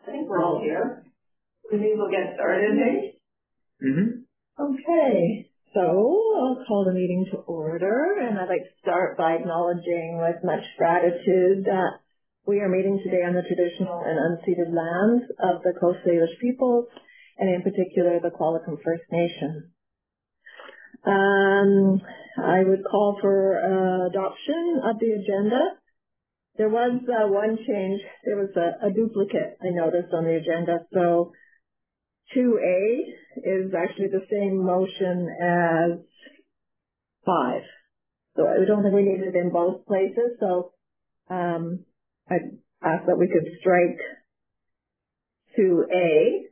I think we're all here. We think we'll get started, hey? Okay, so I'll call the meeting to order, and I'd like to start by acknowledging with much gratitude that we are meeting today on the traditional and unceded lands of the Coast Salish peoples, and in particular the Qualicum First Nation. I would call for adoption of the agenda. There was one change. There was a duplicate I noticed on the agenda. So 2A is actually the same motion as 5. So I don't think we need it in both places. So I'd ask that we could strike 2A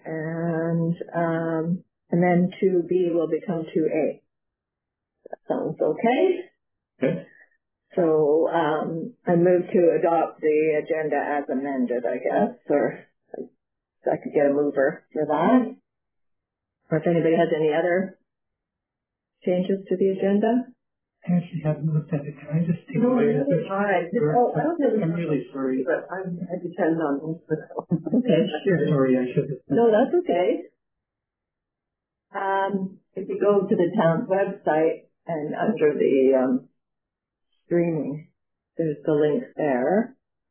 and then 2B will become 2A. That sounds okay? Okay. So I move to adopt the agenda as amended, I guess, or so I could get a mover for that. Or if anybody has any other changes to the agenda. I actually haven't looked at it. Can I just take No, away it's all right. I'm really sorry. But I depend on this. Okay, sure. Sorry, I should have. No, that's okay. If you go to the town's website and under the streaming, there's the link there.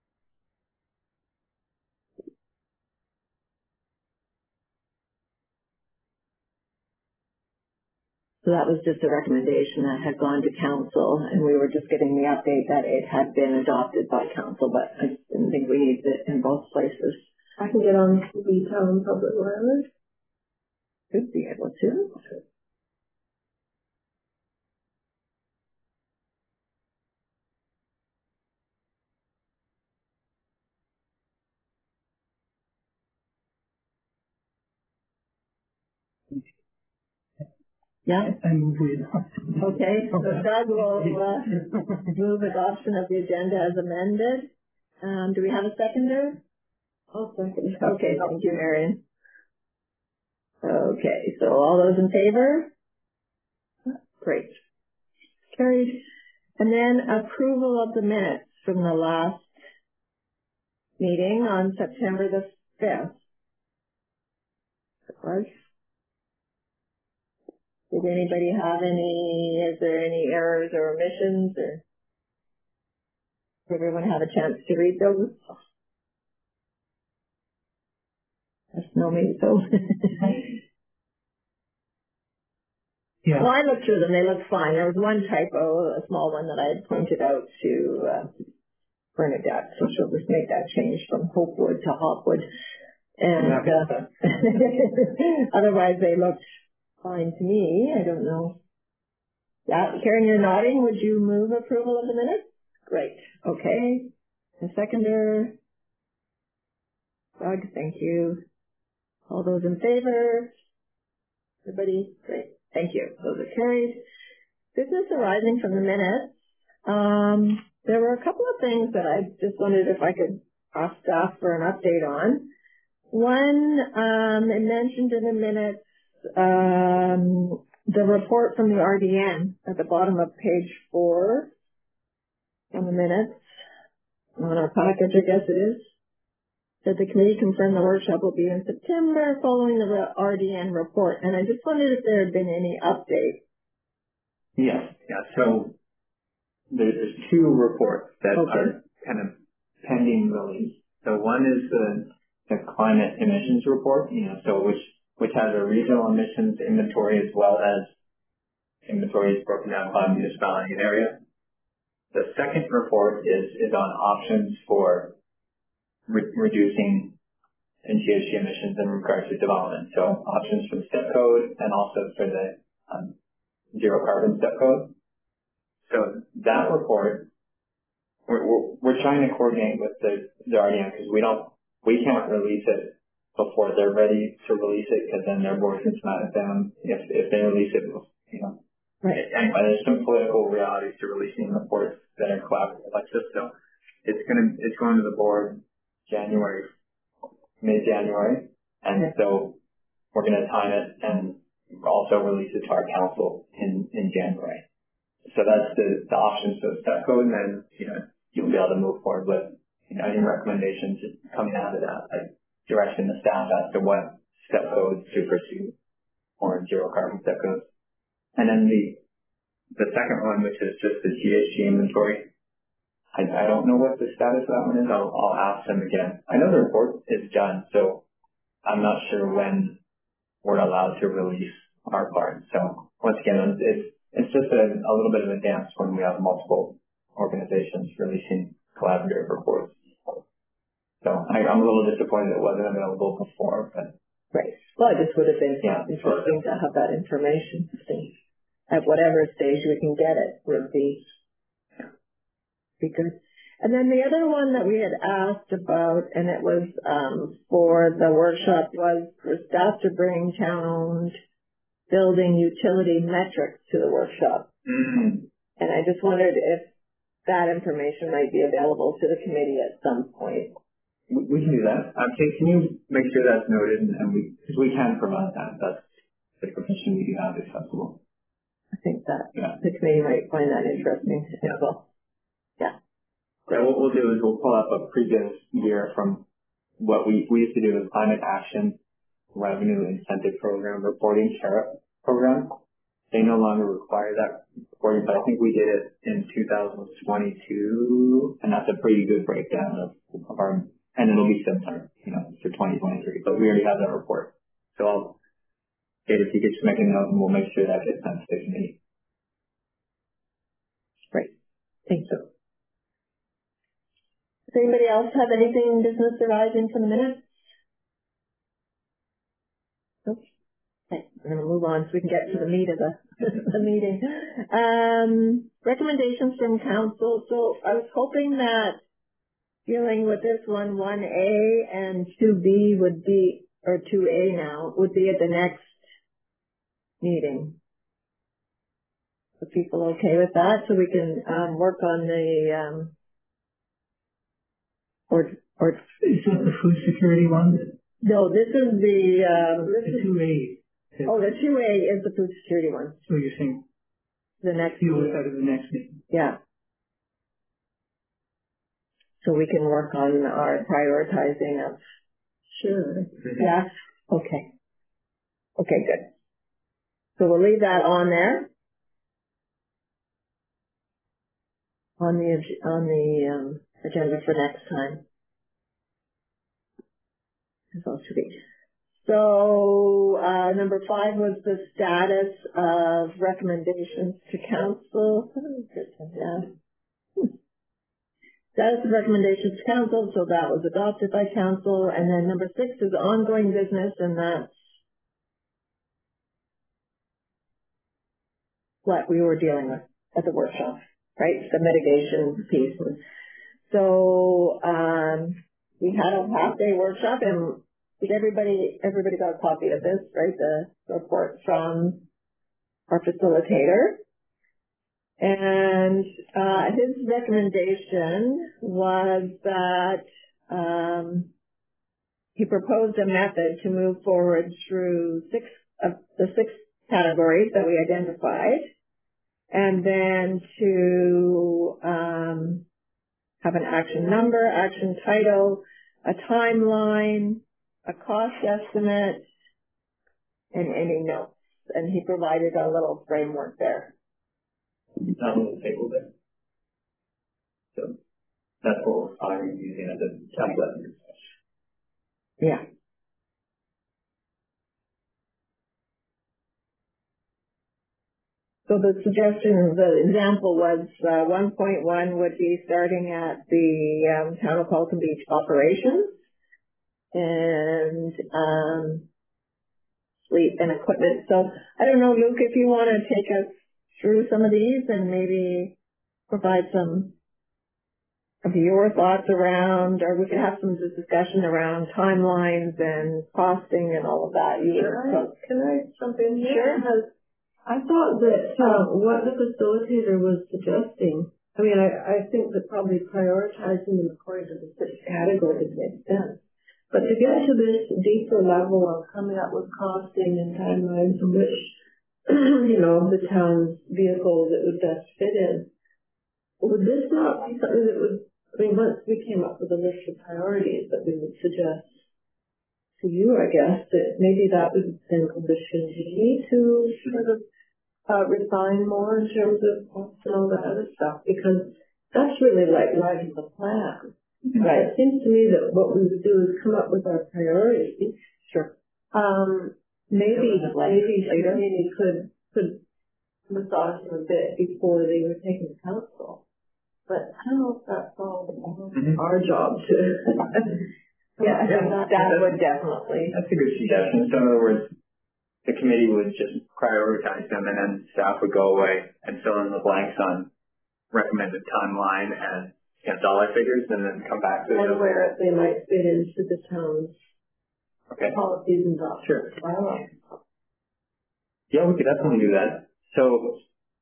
So that was just a recommendation that had gone to council, and we were just getting the update that it had been adopted by council, but I didn't think we needed it in both places. I can get on the town public wireless. Should be able to. Yeah? I move we adopt. Okay, so Doug will move adoption of the agenda as amended. Do we have a seconder? I'll second. Okay, thank you, Marion. Okay, so all those in favor? Great. Carried. And then approval of the minutes from the last meeting on September the 5th. It was. Did anybody have is there any errors or omissions, or did everyone have a chance to read those? That's no me, so. Yeah. Well, I looked through them. They looked fine. There was one typo, a small one that I had pointed out to Bernadette, so she'll just make that change from Hopewood to Hopwood. And otherwise, they looked fine to me. I don't know. Yeah, Karen, you're nodding. Would you move approval of the minutes? Great. Okay. And seconder? Doug, thank you. All those in favor? Everybody? Great. Thank you. Those are carried. Business arising from the minutes. There were a couple of things that I just wondered if I could ask staff for an update on. One, it mentioned in the minutes the report from the RDN at the bottom of page 4 on the minutes on our package, I guess it is. That the committee confirmed the workshop will be in September following the RDN report. And I just wondered if there had been any update. Yeah. So there's 2 reports that are kind of pending release. So one is the climate emissions report, so which has a regional emissions inventory as well as inventories broken down by municipality and area. The second report is on options for reducing GHG emissions in regards to development. So options for the STEP code and also for the zero carbon STEP code. So that report, we're trying to coordinate with the RDM because we can't release it before they're ready to release it, because then their board can smack it down if they release it, Right. Anyway, there's some political realities to releasing reports that are collaborative like this. So it's going to the board mid-January, and so we're going to time it and also release it to our council in January. So that's the options for the STEP code, and then you'll be able to move forward with any recommendations coming out of that. direction the staff as to what step codes to pursue or zero carbon step codes. And then the second one, which is just the GHG inventory, I don't know what the status of that one is. I'll ask them again. I know the report is done, so I'm not sure when we're allowed to release our part. So once again, it's just a little bit of a dance when we have multiple organizations releasing collaborative reports. So I'm a little disappointed it wasn't available before, but right. Well, it just would have been interesting to have that information. At whatever stage we can get it would be good. And then the other one that we had asked about, and it was for the workshop, was for staff to bring town building utility metrics to the workshop. Mm-hmm. And I just wondered if that information might be available to the committee at some point. We can do that. Can you make sure that's noted, and because we can provide that. That's the information we do have accessible. I think that the committee might find that interesting as well. Yeah. So what we'll do is we'll pull up a previous year from what we used to do with Climate Action Revenue Incentive Program reporting, SHARP program. They no longer require that reporting, but I think we did it in 2022, and that's a pretty good breakdown of our, and it'll be similar, for 2023, but we already have that report. So if you could just make a note, and we'll make sure that gets sent to the committee. Great. Thank you. Does anybody else have anything business arising from the minutes? Nope. Okay, I'm going to move on so we can get to the meat of the meeting. Recommendations from council. So I was hoping that dealing with this one, 1A and 2B would be, or 2A now, would be at the next meeting. Are people okay with that? So we can work on the or is that the food security one? No, this is the 2A. Oh, the 2A is the food security one. So you're saying the next deal with that at the next meeting? Yeah. So we can work on our prioritizing of. Sure. Yeah. Okay. Okay, good. So we'll leave that on there. On the agenda for next time. So number 5 was the status of recommendations to council. Status of recommendations to council, so that was adopted by council. And then number 6 is ongoing business, and that's what we were dealing with at the workshop, right? The mitigation piece. So we had a half-day workshop, and everybody got a copy of this, right? The report from our facilitator. And his recommendation was that he proposed a method to move forward through the six categories that we identified, and then to have an action number, action title, a timeline, a cost estimate, and any notes. And he provided a little framework there. It's not on the table there. So that's what I'm using as a template. Yeah. So the suggestion, the example was 1.1 would be starting at the Town of Halton Beach operations and fleet and equipment. So I don't know, Luke, if you want to take us through some of these and maybe provide some of your thoughts around, or we could have some discussion around timelines and costing and all of that. Can I jump in here? Sure. I thought that what the facilitator was suggesting, I mean, I think that probably prioritizing them according to the 6 categories makes sense. But to get to this deeper level of coming up with costing and timelines in which, the town's vehicles it would best fit in, would this not be something that would, I mean, once we came up with a list of priorities that we would suggest to you, I guess, that maybe that would then condition me to sort of refine more in terms of all that other stuff, because that's really like writing the plan. Right. It seems to me that what we would do is come up with our priorities. Sure. Maybe community could massage them a bit before they were taken to council. But I don't know if that's all our job to. Yeah, that would definitely. That's a good suggestion. So in other words, the committee would just prioritize them, and then staff would go away and fill in the blanks on recommended timeline and dollar figures, and then come back to it. And where they might fit into the town's policies and doctrines. Sure. Yeah, we could definitely do that. So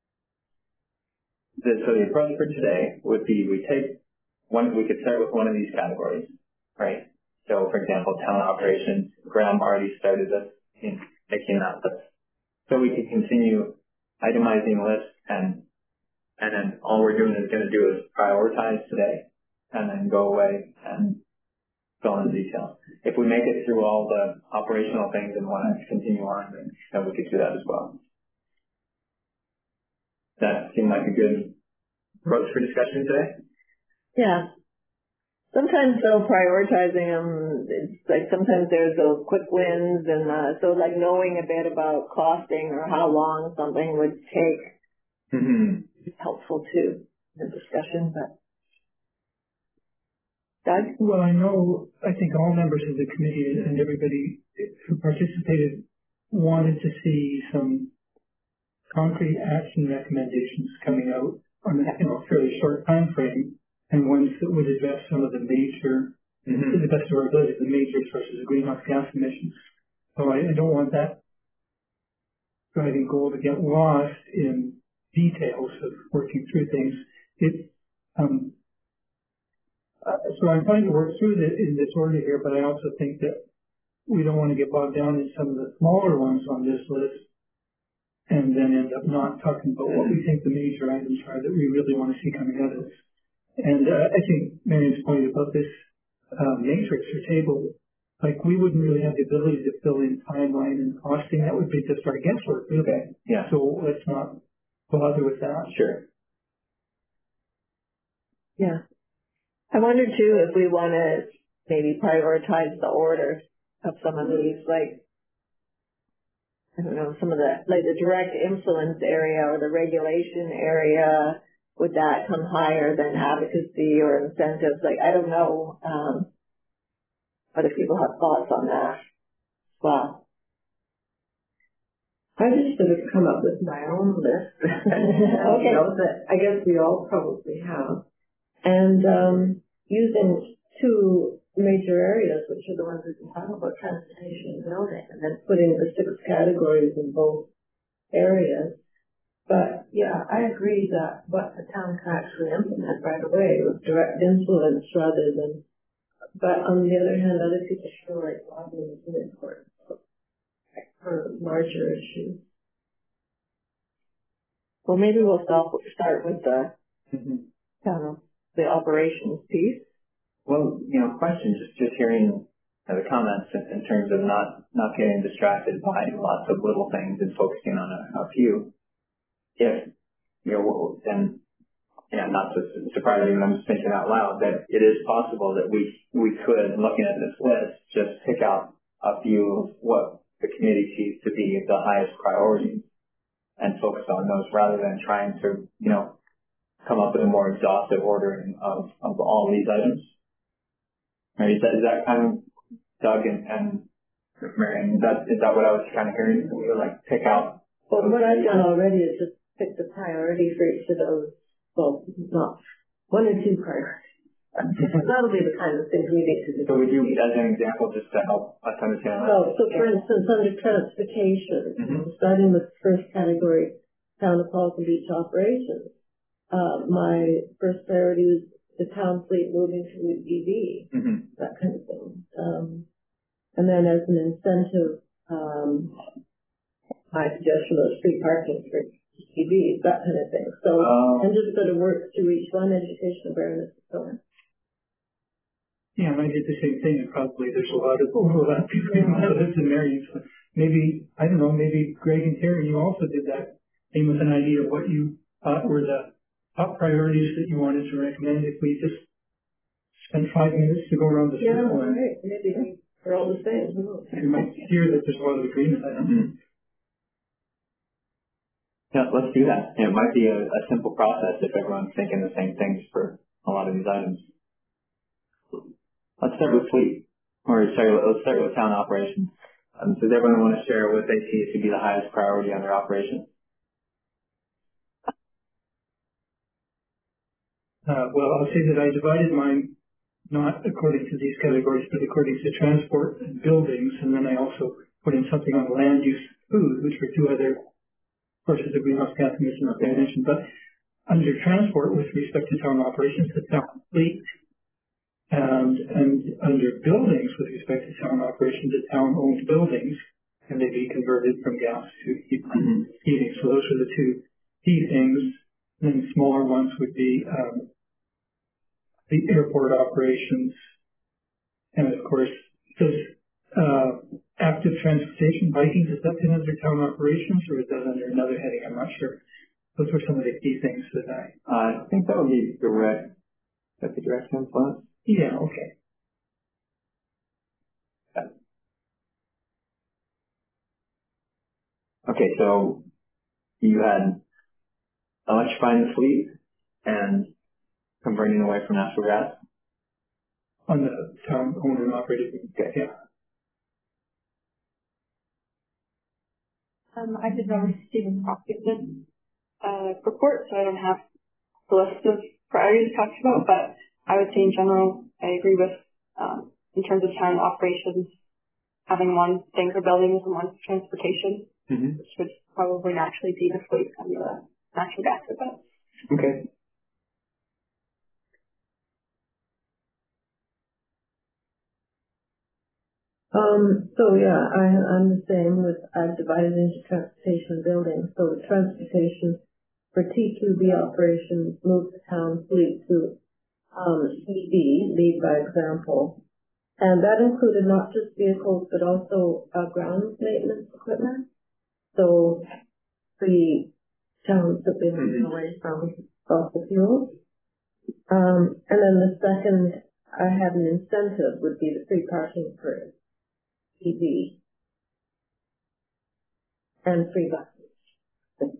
the approach for today would be we could start with one of these categories, right? So for example, town operations, Graham already started us in making that list. So we could continue itemizing lists, and then all we're doing is going to do is prioritize today and then go away and fill in the details. If we make it through all the operational things and want to continue on, then we could do that as well. That seemed like a good approach for discussion today? Yeah. Sometimes though, prioritizing them, it's like sometimes there's those quick wins, and so like knowing a bit about costing or how long something would take is helpful too in the discussion. But Doug? Well, I think all members of the committee and everybody who participated wanted to see some concrete action recommendations coming out on a fairly short time frame, and ones that would address some of the major, to the best of our ability, the major sources of greenhouse gas emissions. So I don't want that driving goal to get lost in details of working through things. So I'm trying to work through in this order here, but I also think that we don't want to get bogged down in some of the smaller ones on this list and then end up not talking about what we think the major items are that we really want to see coming out of this. And I think Marion's point about this matrix or table, like we wouldn't really have the ability to fill in timeline and costing. That would be just our guesswork, really. Okay. Yeah. So let's not bother with that. Sure. Yeah. I wonder too if we want to maybe prioritize the order of some of these, like, I don't know, some of the direct influence area or the regulation area. Would that come higher than advocacy or incentives? Like, I don't know whether people have thoughts on that. Wow. I just sort of come up with my own list. Okay. That I guess we all probably have. And using two major areas, which are the ones we can talk about, transportation and building, and then putting the 6 categories in both areas. But yeah, I agree that what the town can actually implement right away with direct influence rather than, but on the other hand, other people feel like lobbying is important for larger issues. Well, maybe we'll start with the the operations piece. Well, questions, just hearing the comments in terms of not getting distracted by lots of little things and focusing on a few. If, then, not to surprise you, I'm just thinking out loud that it is possible that we could, looking at this list, just pick out a few of what the committee sees to be the highest priorities and focus on those rather than trying to, come up with a more exhaustive ordering of all these items. Or is that kind of, Doug and Marion, is that what I was kind of hearing? We would like pick out. Well, what I've done already is just pick the priority for each of those. Well, not 1 and 2 priorities. That'll be the kind of things we need to do. So would you, as an example, just to help us understand? So for instance, under transportation, starting with the first category, town of Halton Beach operations. My first priority is the town fleet moving to EV, that kind of thing. And then as an incentive, my suggestion was free parking for EVs, that kind of thing. So, and just sort of work through each one, education, awareness, and so on. Yeah, and I did the same thing, and probably there's a lot of overlap between Meadows and Marion. So maybe, I don't know, maybe Greg and Terry, you also did that, came with an idea of what you thought were the top priorities that you wanted to recommend if we just spent 5 minutes to go around the circle. Yeah, right. Maybe they're all the same. You might hear that there's a lot of agreement. I don't know. Yeah, let's do that. It might be a simple process if everyone's thinking the same things for a lot of these items. Let's start with fleet. Let's start with town operations. Does everyone want to share what they see to be the highest priority on their operations? Well, I'll say that I divided mine not according to these categories, but according to transport and buildings, and then I also put in something on land use, food, which were two other sources of greenhouse gas emissions that I mentioned. But under transport, with respect to town operations, the town fleet, and under buildings, with respect to town operations, the town-owned buildings, can they be converted from gas to heating? So those are the two key things. And then smaller ones would be the airport operations, and of course, does active transportation, biking, does that fit under town operations, or is that under another heading? I'm not sure. Those were some of the key things that I think that would be direct. That's the direct influence. Yeah, okay. Okay, so you had electrifying the fleet and converting away from natural gas? On the town owned and operated. Okay. Yeah. I did not receive a copy of this report, so I don't have the list of priorities talked about, but I would say in general, I agree with, in terms of town operations, having one thing for buildings and one for transportation, which would probably naturally be the fleet and the natural gas events. Okay. So yeah, I'm the same with, I've divided into transportation and buildings. So transportation for TQB operations moved the town fleet to EV, lead by example. And that included not just vehicles, but also grounds maintenance equipment. So the towns that they moved away from fossil fuels. And then the second, I had an incentive would be the free parking for EV and free buses.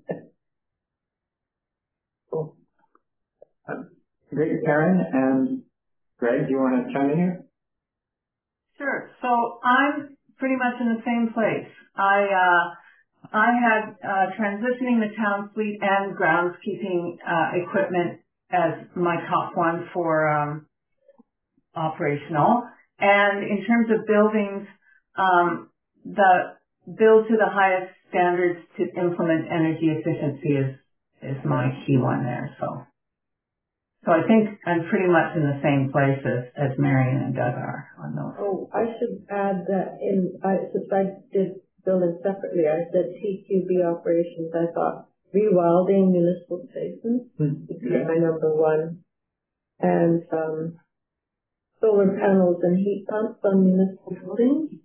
Cool. Great, Karen and Greg, do you want to chime in here? Sure. So I'm pretty much in the same place. I had transitioning the town fleet and groundskeeping equipment as my top one for operational. And in terms of buildings, the build to the highest standards to implement energy efficiency is my key one there. So I think I'm pretty much in the same place as Marion and Doug are on those. Oh, I should add that since I did buildings separately, I said TQB operations. I thought rewilding municipal spaces would be my number one, and solar panels and heat pumps on municipal buildings.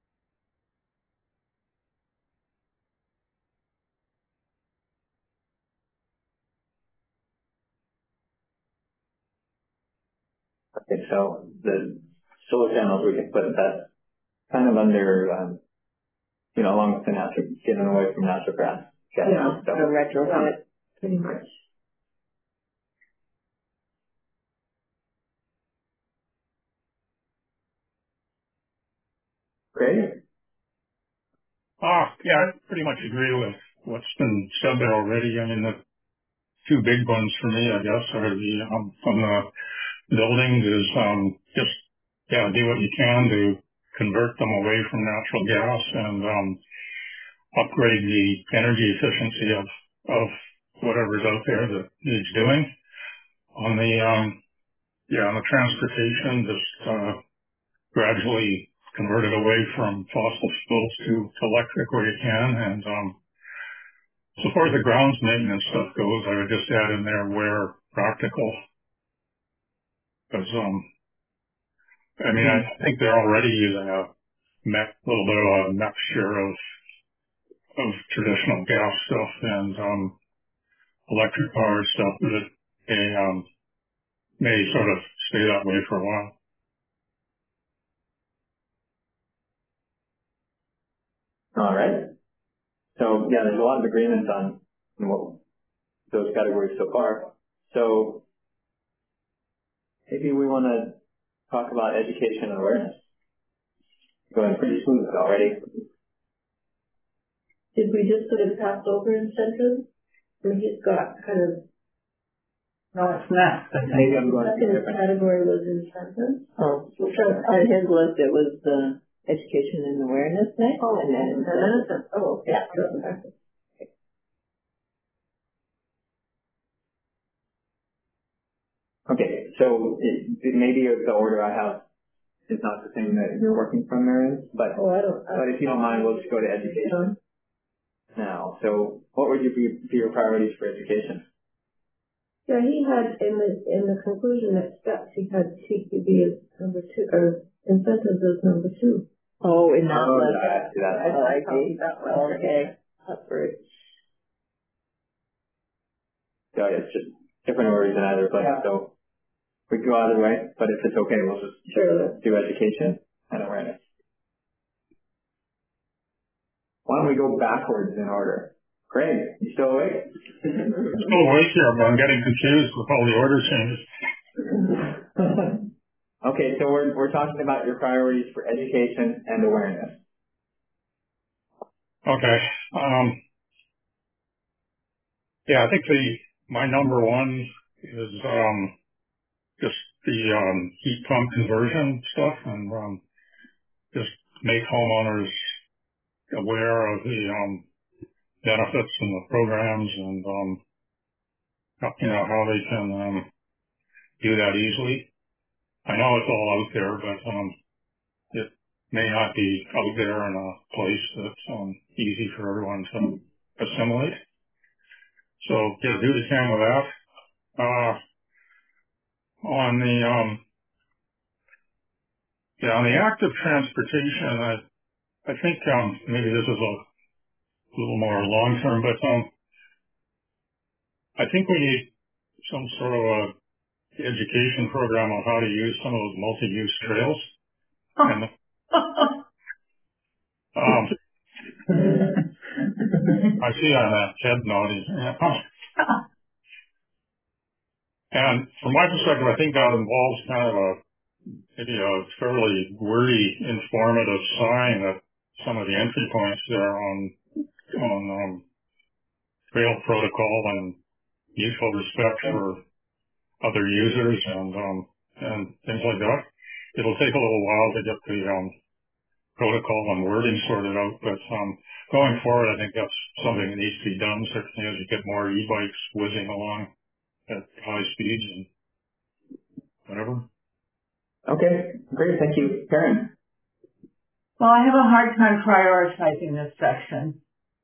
Okay, so the solar panels, we can put that kind of under, along with the getting away from natural gas. Yeah, so retrofit, pretty much. Great. Yeah, I pretty much agree with what's been said there already. I mean, the two big ones for me, I guess, are from the buildings is do what you can to convert them away from natural gas and upgrade the energy efficiency of whatever's out there that needs doing. On the transportation, just gradually convert it away from fossil fuels to electric where you can. And so far as the grounds maintenance stuff goes, I would just add in there where practical. Because I mean, I think they're already using a little bit of a mixture of traditional gas stuff and electric powered stuff, but it may sort of stay that way for a while. All right. So yeah, there's a lot of agreement on what those categories so far. So maybe we want to talk about education and awareness. Going pretty smooth already. Did we just sort of pass over incentives? I mean, he's got kind of. No, it's next. Maybe I'm going to Second category was incentives. Oh, so on his list it was education and awareness next, and then incentives. Oh, okay. Yeah. Okay, so maybe the order I have is not the same that you're working from, Marion, but if you don't mind, we'll just go to education now. So what would be your priorities for education? Yeah, he had in the conclusion at steps, he had TQB as number 2, or incentives as number 2. Oh, in that Oh, list. I see that. I see. That one. Okay. That's right. So it's just different orders in either place. So we can go either way, but if it's okay, we'll just do education and awareness. Why don't we go backwards in order? Craig, you still awake? Still awake here, but I'm getting confused with all the order changes. Okay, so we're talking about your priorities for education and awareness. Okay. Yeah, I think my number one is just the heat pump conversion stuff, and just make homeowners aware of the benefits and the programs, and how they can do that easily. I know it's all out there, but it may not be out there in a place that's easy for everyone to assimilate. So yeah, do the can with that. On the active transportation, I think maybe this is a little more long term, but I think we need some sort of a education program on how to use some of those multi-use trails. And I see on that head nodding. And from my perspective, I think that involves kind of maybe a fairly wordy, informative sign at some of the entry points there on trail protocol and mutual respect for other users and things like that. It'll take a little while to get the protocol and wording sorted out, but going forward, I think that's something that needs to be done, certainly as you get more e-bikes whizzing along at high speeds and whatever. Okay, great. Thank you. Karen? Well, I have a hard time prioritizing this section.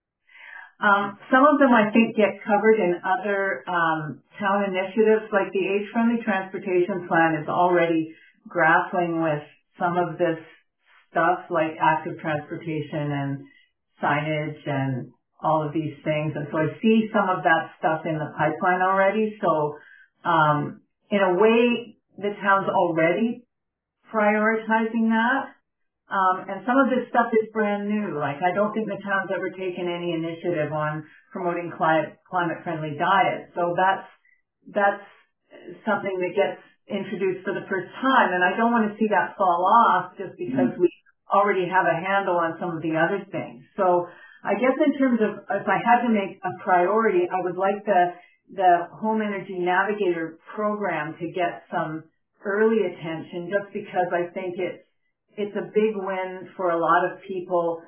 Some of them I think get covered in other town initiatives, like the Age-Friendly Transportation Plan is already grappling with some of this stuff like active transportation and signage and all of these things. And so I see some of that stuff in the pipeline already. So in a way, the town's already prioritizing that. And some of this stuff is brand new. Like, I don't think the town's ever taken any initiative on promoting climate-friendly diet. So that's something that gets introduced for the first time. And I don't want to see that fall off just because we already have a handle on some of the other things. So I guess in terms of, if I had to make a priority, I would like the Home Energy Navigator program to get some early attention, just because I think it's a big win for a lot of people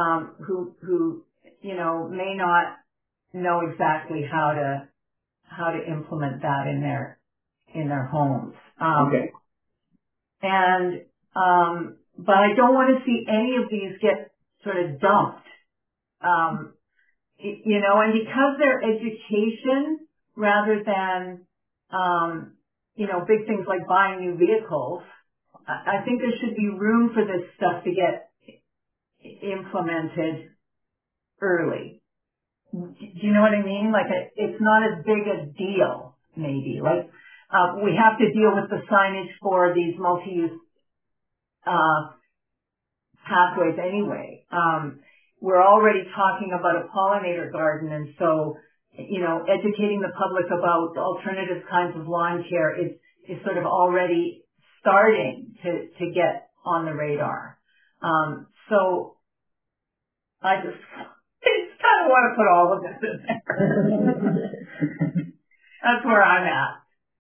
who may not know exactly how to implement that in their homes. Okay. And but I don't want to see any of these get sort of dumped. And because they're education rather than big things like buying new vehicles, I think there should be room for this stuff to get implemented early. Do you know what I mean? Like, it's not as big a deal, maybe. Like, we have to deal with the signage for these multi-use pathways anyway. We're already talking about a pollinator garden, and so, educating the public about alternative kinds of lawn care is sort of already starting to get on the radar. So I just kind of want to put all of this in there. That's where I'm at.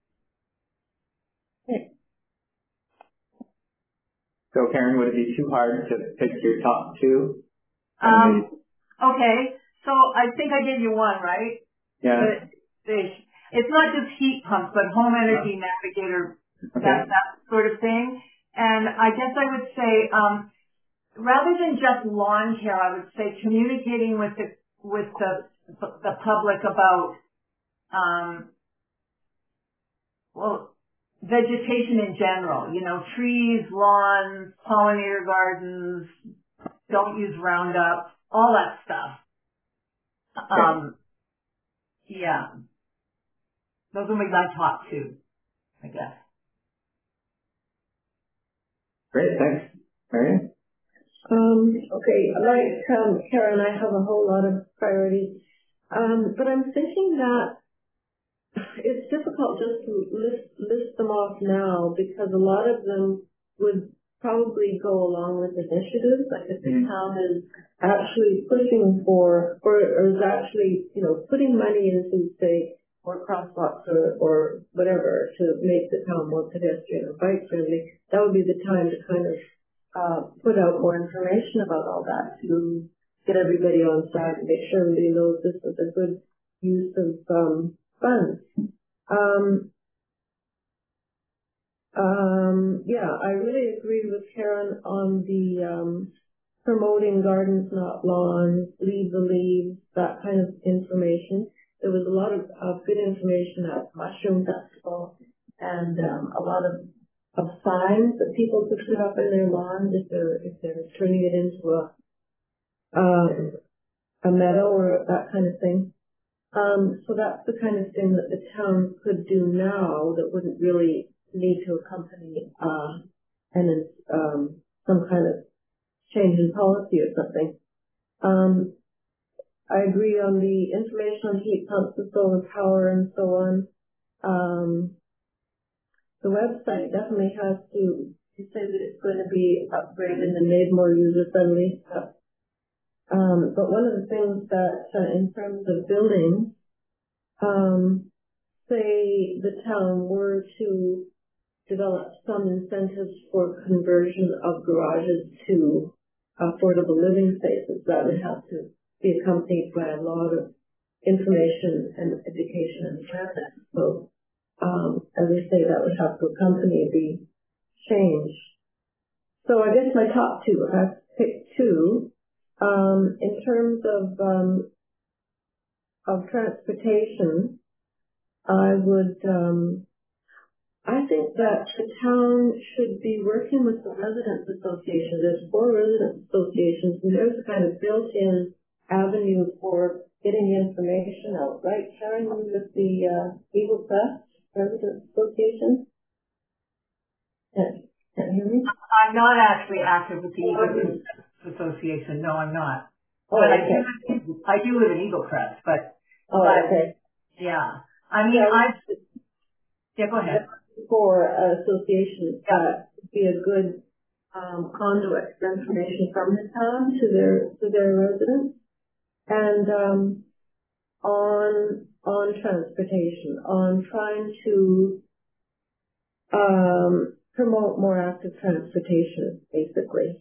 So Karen, would it be too hard to pick your top two? Okay, so I think I gave you one, right? Yeah. It's not just heat pumps, but home energy navigator, okay. that sort of thing. And I guess I would say, rather than just lawn care, I would say communicating with the public about, vegetation in general, trees, lawns, pollinator gardens, don't use Roundup, all that stuff. Yeah. Those will be my top two, I guess. Great, thanks. Marion? Okay, like Karen, I have a whole lot of priorities. But I'm thinking that it's difficult just to list them off now because a lot of them would probably go along with initiatives. Like if the town is actually pushing for, or is actually, putting money into, say, more crosswalks or whatever to make the town more pedestrian or bike friendly, that would be the time to kind of put out more information about all that to get everybody on side and make sure everybody knows this is a good use of funds. Yeah, I really agree with Karen on the promoting gardens, not lawns, leave the leaves, that kind of information. There was a lot of good information at Mushroom Festival and a lot of signs that people could put up in their lawns if they're turning it into a meadow or that kind of thing. So that's the kind of thing that the town could do now that wouldn't really need to accompany some kind of change in policy or something. I agree on the information on heat pumps and solar power and so on. The website definitely has to, you say that it's going to be upgraded and made more user-friendly. But one of the things that, in terms of buildings, say the town were to develop some incentives for conversion of garages to affordable living spaces, that would have to be accompanied by a lot of information and education and awareness. So, as I say, that would have to accompany the change. So I guess my top two, if I have to pick two, in terms of transportation, I think that the town should be working with the residents association. There's 4 residents associations, and there's a kind of built-in avenue for getting information out, right, Karen, with the Eagle Crest Residents Association? Can you hear me? I'm not actually active with the Eagle Crest Association. No, I'm not. Oh, but okay. I do live in Eagle Crest, but okay. Yeah. I mean, yeah, go ahead. For associations that would be a good conduit for information from the town to their residents, and on transportation, on trying to promote more active transportation, basically.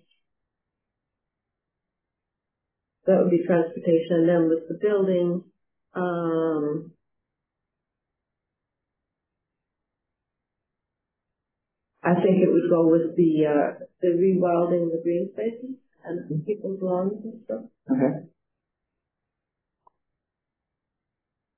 That would be transportation, and then with the buildings, I think it would go with the rewilding the green spaces and people's lawns and stuff. Okay.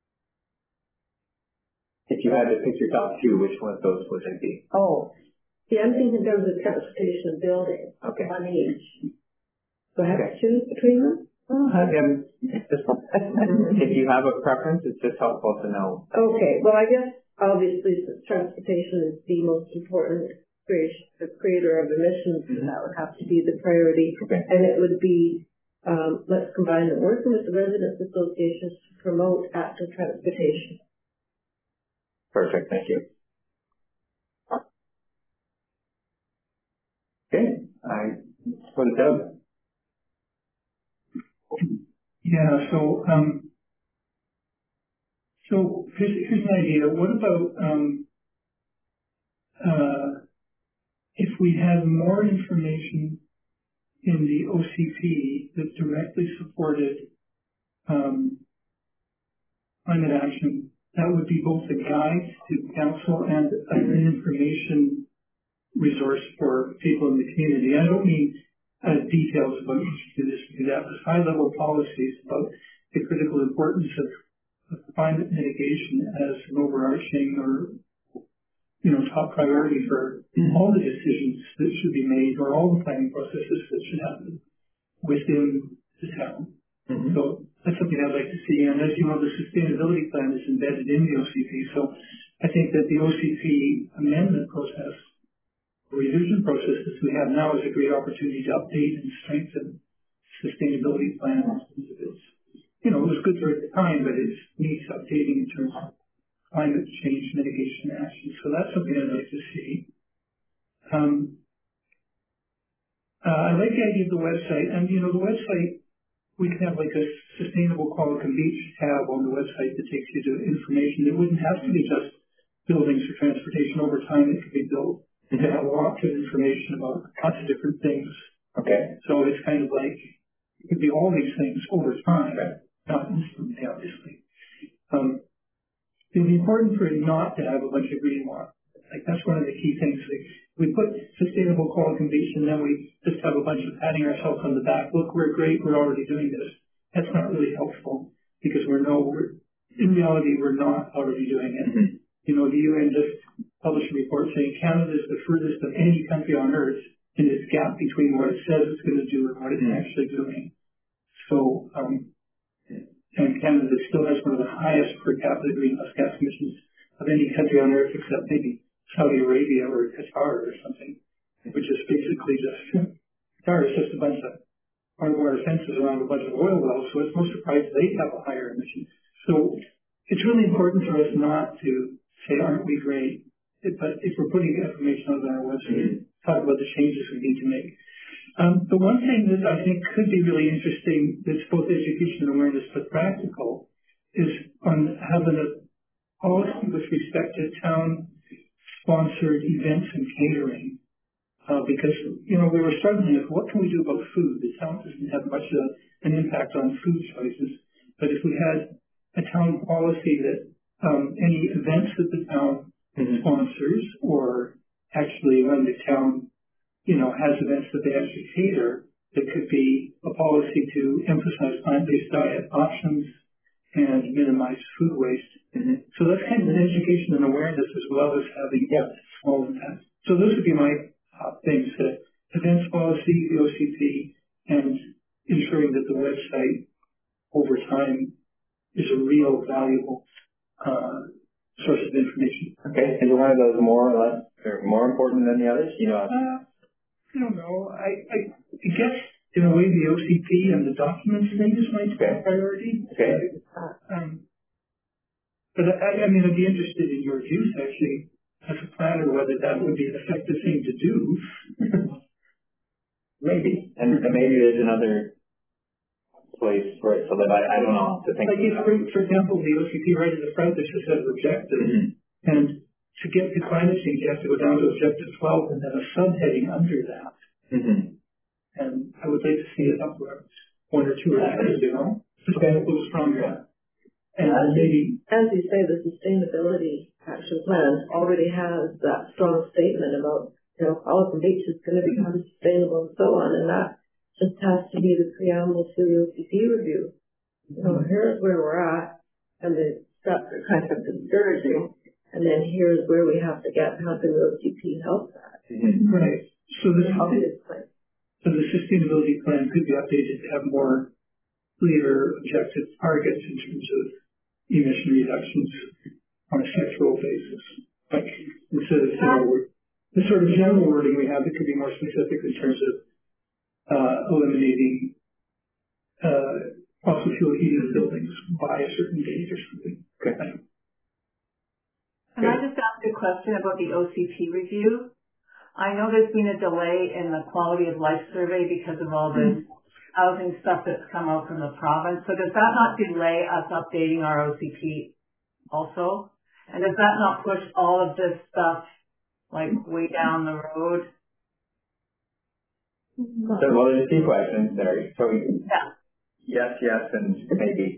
If you had to pick your top two, which one of those would it be? Oh, See, I'm thinking in terms of transportation and building. Okay. On each. Do I have to choose between them? Again, if you have a preference, it's just helpful to know. Okay. Well, I guess obviously since transportation is the most important creator of emissions, that would have to be the priority. Okay. And it would be, let's combine it, working with the residents associations to promote active transportation. Perfect. Thank you. Okay. I put it down. Yeah, so here's an idea. What about if we have more information in the OCP that directly supported climate action? That would be both a guide to council and an information resource for people in the community. I don't mean details about you should do this, do that, but high-level policies about the critical importance of climate mitigation as an overarching or top priority for all the decisions that should be made or all the planning processes that should happen within the town. Mm-hmm. So that's something I'd like to see. And as you know, the sustainability plan is embedded in the OCP. So I think that the OCP amendment process, revision processes we have now, is a great opportunity to update and strengthen sustainability plans. It was good for the time, but it needs updating in terms of climate change mitigation action. So that's something I'd like to see. I like the idea of the website, and the website, we can have like a sustainable Qualicum Beach tab on the website that takes you to information. It wouldn't have to be just buildings for transportation. Over time, it could be built to have lots of information about lots of different things. Okay. So it's kind of like, it could be all these things over time, not instantly, obviously. It would be important for it not to have a bunch of greenwater. Like, that's one of the key things. Like, we put sustainable Qualicum Beach and then we just have a bunch of patting ourselves on the back. Look, we're great. We're already doing this. That's not really helpful because in reality, we're not already doing it. Mm-hmm. The UN just published a report saying Canada is the furthest of any country on earth in this gap between what it says it's going to do and what it's actually doing. So, and Canada still has one of the highest per capita greenhouse gas emissions of any country on earth except maybe Saudi Arabia or Qatar or something, which is basically Qatar is just a bunch of barbed wire fences around a bunch of oil wells, so it's no surprise they have a higher emission. So it's really important for us not to say, aren't we great? But if we're putting information on our website, talk about the changes we need to make. The one thing that I think could be really interesting that's both education and awareness but practical is on having a policy with respect to town-sponsored events and catering. Because, we were struggling with what can we do about food? The town doesn't have much of an impact on food choices. But if we had a town policy that any events that the town sponsors or actually when the town has events that they actually cater, that could be a policy to emphasize plant-based diet options and minimize food waste. Mm-hmm. So that's kind of an education and awareness as well as having small impact. So those would be my top things, the events policy, the OCP, and ensuring that the website over time is a real valuable source of information. Okay. Is one of those more or less or more important than the others? I don't know. I guess in a way the OCP and the documents things might be a priority. Okay. But I mean, I'd be interested in your views actually as a planner, whether that would be an effective thing to do. Maybe. And maybe there's another place for it to live. I don't know to think. Like if, for example, the OCP right at the front, this just says objective. And to get to climate change, you have to go down to objective 12 and then a subheading under that. Mm-hmm. And I would like to see it upwards, one or two or three, just a little stronger. And maybe, as you say, the sustainability action plan already has that strong statement about, Qualicum Beach is going to become sustainable and so on, and that just has to be the preamble to the OCP review. Here's where we're at, and the steps are kind of discouraging, and then here's where we have to get, how can the OCP help that? Right. So the sustainability plan could be updated to have more clear objective targets in terms of emission reductions on a sectoral basis. Like instead of the sort of general wording we have, it could be more specific in terms of eliminating fossil fuel heated buildings by a certain date or something. Okay. Can I just ask a question about the OCP review? I know there's been a delay in the quality of life survey because of all the housing stuff that's come out from the province. So does that not delay us updating our OCP also? And does that not push all of this stuff like way down the road? So, well, there's two questions there. So, yes, and maybe.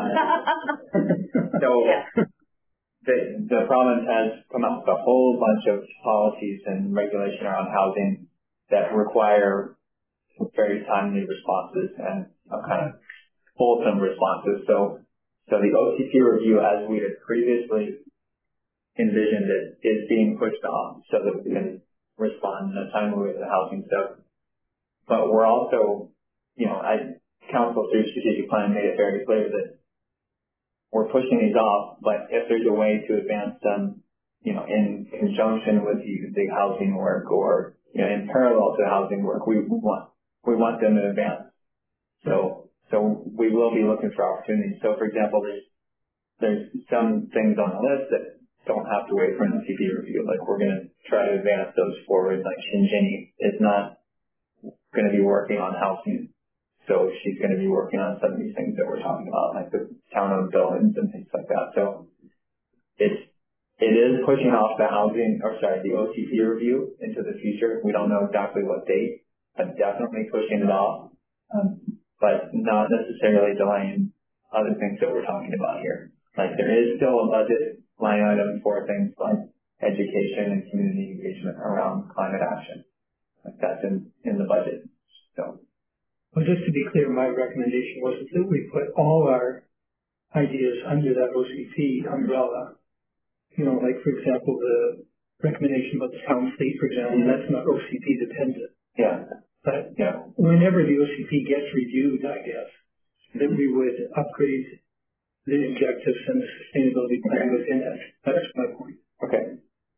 The province has come up with a whole bunch of policies and regulation around housing that require very timely responses and kind of wholesome responses. So the OCP review, as we had previously envisioned it, is being pushed off so that we can respond in a timely way to the housing stuff. But we're also, Council through strategic plan made it very clear that we're pushing these off, but if there's a way to advance them, in conjunction with the housing work or, in parallel to the housing work, we want them to advance. So we will be looking for opportunities. So for example, there's some things on the list that don't have to wait for an OCP review. Like we're going to try to advance those forward. Like Shinjini is not going to be working on housing. So she's going to be working on some of these things that we're talking about, like the town-owned buildings and things like that. So it is pushing off the OCP review into the future. We don't know exactly what date, but definitely pushing it off, but not necessarily delaying other things that we're talking about here. Like there is still a budget line item for things like education and community engagement around climate action. Like that's in the budget. So. Well, just to be clear, my recommendation was that we put all our ideas under that OCP umbrella. Like, for example, the recommendation about the town fleet, for example, that's not OCP dependent. Yeah. But whenever the OCP gets reviewed, I guess, that we would upgrade the objectives and the sustainability plan within it. That's my point. Okay.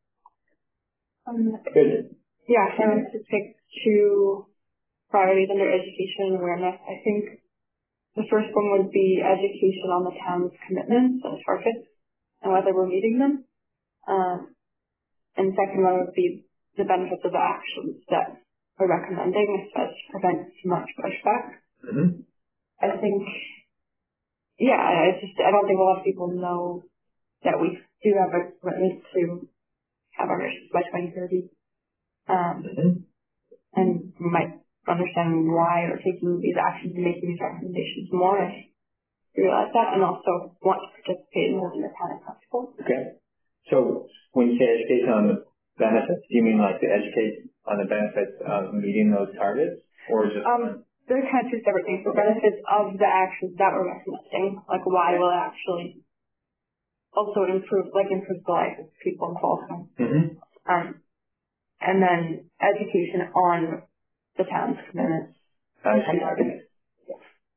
Good. Yeah, I want to take two priorities under education and awareness. I think the first one would be education on the town's commitments and targets and whether we're meeting them. And the second one would be the benefits of the actions that we're recommending to prevent too much pushback. Mm-hmm. I think, I don't think a lot of people know that we do have a commitment to have our emissions by 2030. And we might understand why we're taking these actions and making these recommendations more if you realize that, and also want to participate in holding the town accountable. Okay. So when you say education on the benefits, do you mean like to educate on the benefits of meeting those targets, or just? They're kind of two separate things. The benefits of the actions that we're recommending, like why will it actually also improve the life of people involved. Mm-hmm. And then education on the town's commitments and targets. Yes.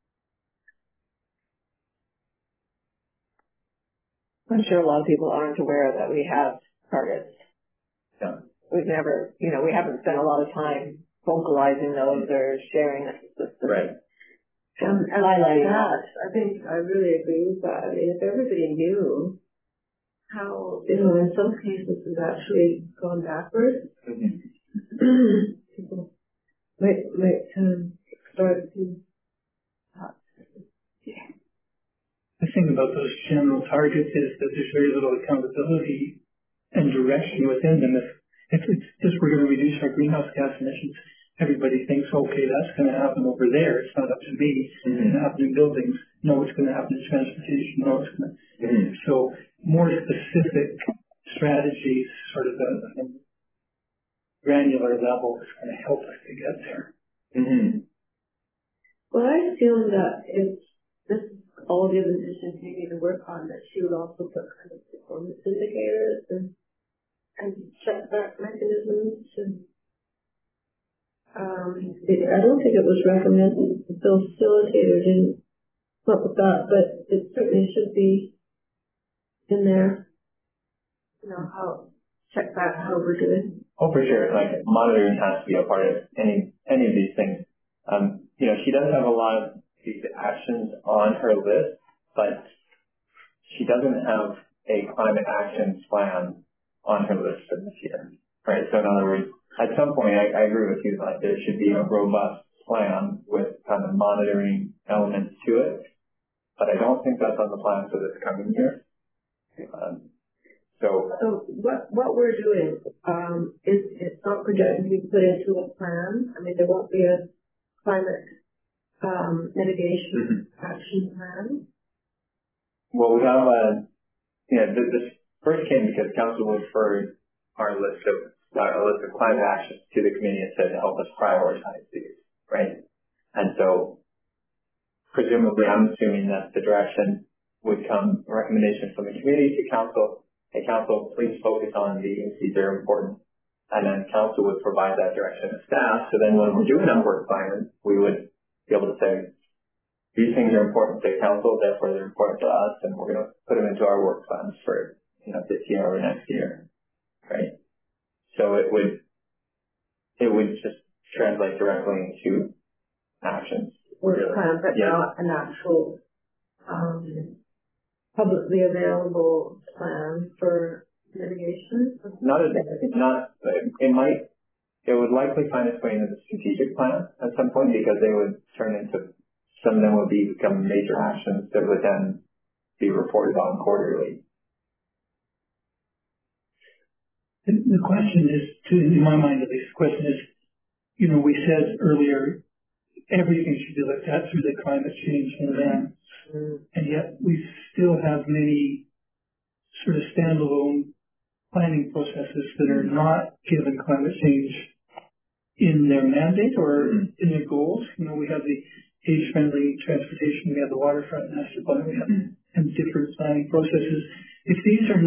I'm sure a lot of people aren't aware that we have targets. Yeah. We've never, we haven't spent a lot of time vocalizing those or sharing it with them. Right. And I like that. I really agree with that. I mean, if everybody knew how, in some cases it's actually gone backwards, people might start to. The thing about those general targets is that there's very little accountability and direction within them. If it's just we're going to reduce our greenhouse gas emissions, everybody thinks, okay, that's going to happen over there. It's not up to me. It's going to happen in buildings. No, it's going to happen in transportation. No, it's going to. So more specific strategies, sort of a granular level, is going to help us to get there. Mm-hmm. Well, I feel that if this is all the other decisions you need to work on, that she would also put kind of performance indicators and and setback mechanisms. And, I don't think it was recommended. The facilitator didn't come up with that, but it certainly should be in there. You know, how check back how we're doing. Oh, for sure. Like monitoring has to be a part of any of these things. She does have a lot of these actions on her list, but she doesn't have a climate action plan on her list for this year. Right. So in other words, at some point, I agree with you. Like there should be a robust plan with kind of monitoring elements to it, but I don't think that's on the plan for this coming year. So what we're doing is it's not projected to be put into a plan. I mean, there won't be a climate mitigation action plan. Well, we have this first came because council referred our list of climate actions to the committee and said to help us prioritize these, right? And so presumably, I'm assuming that the direction would come a recommendation from the committee to council. Hey, council, please focus on these. These are important. And then council would provide that direction to staff. So then when we're doing our work plan, we would be able to say, these things are important to council, therefore they're important to us, and we're going to put them into our work plans for, this year or next year, right? So it would just translate directly into actions. Work plan, but not an actual publicly available plan for mitigation? It would likely find its way into the strategic plan at some point because they would turn into, some of them would become major actions that would then be reported on quarterly. The question is, in my mind at least, the question is, we said earlier, everything should be looked at through the climate change lens. And yet we still have many sort of standalone planning processes that are not given climate change in their mandate or in their goals. We have the age-friendly transportation, we have the waterfront master plan, we have and different planning processes. If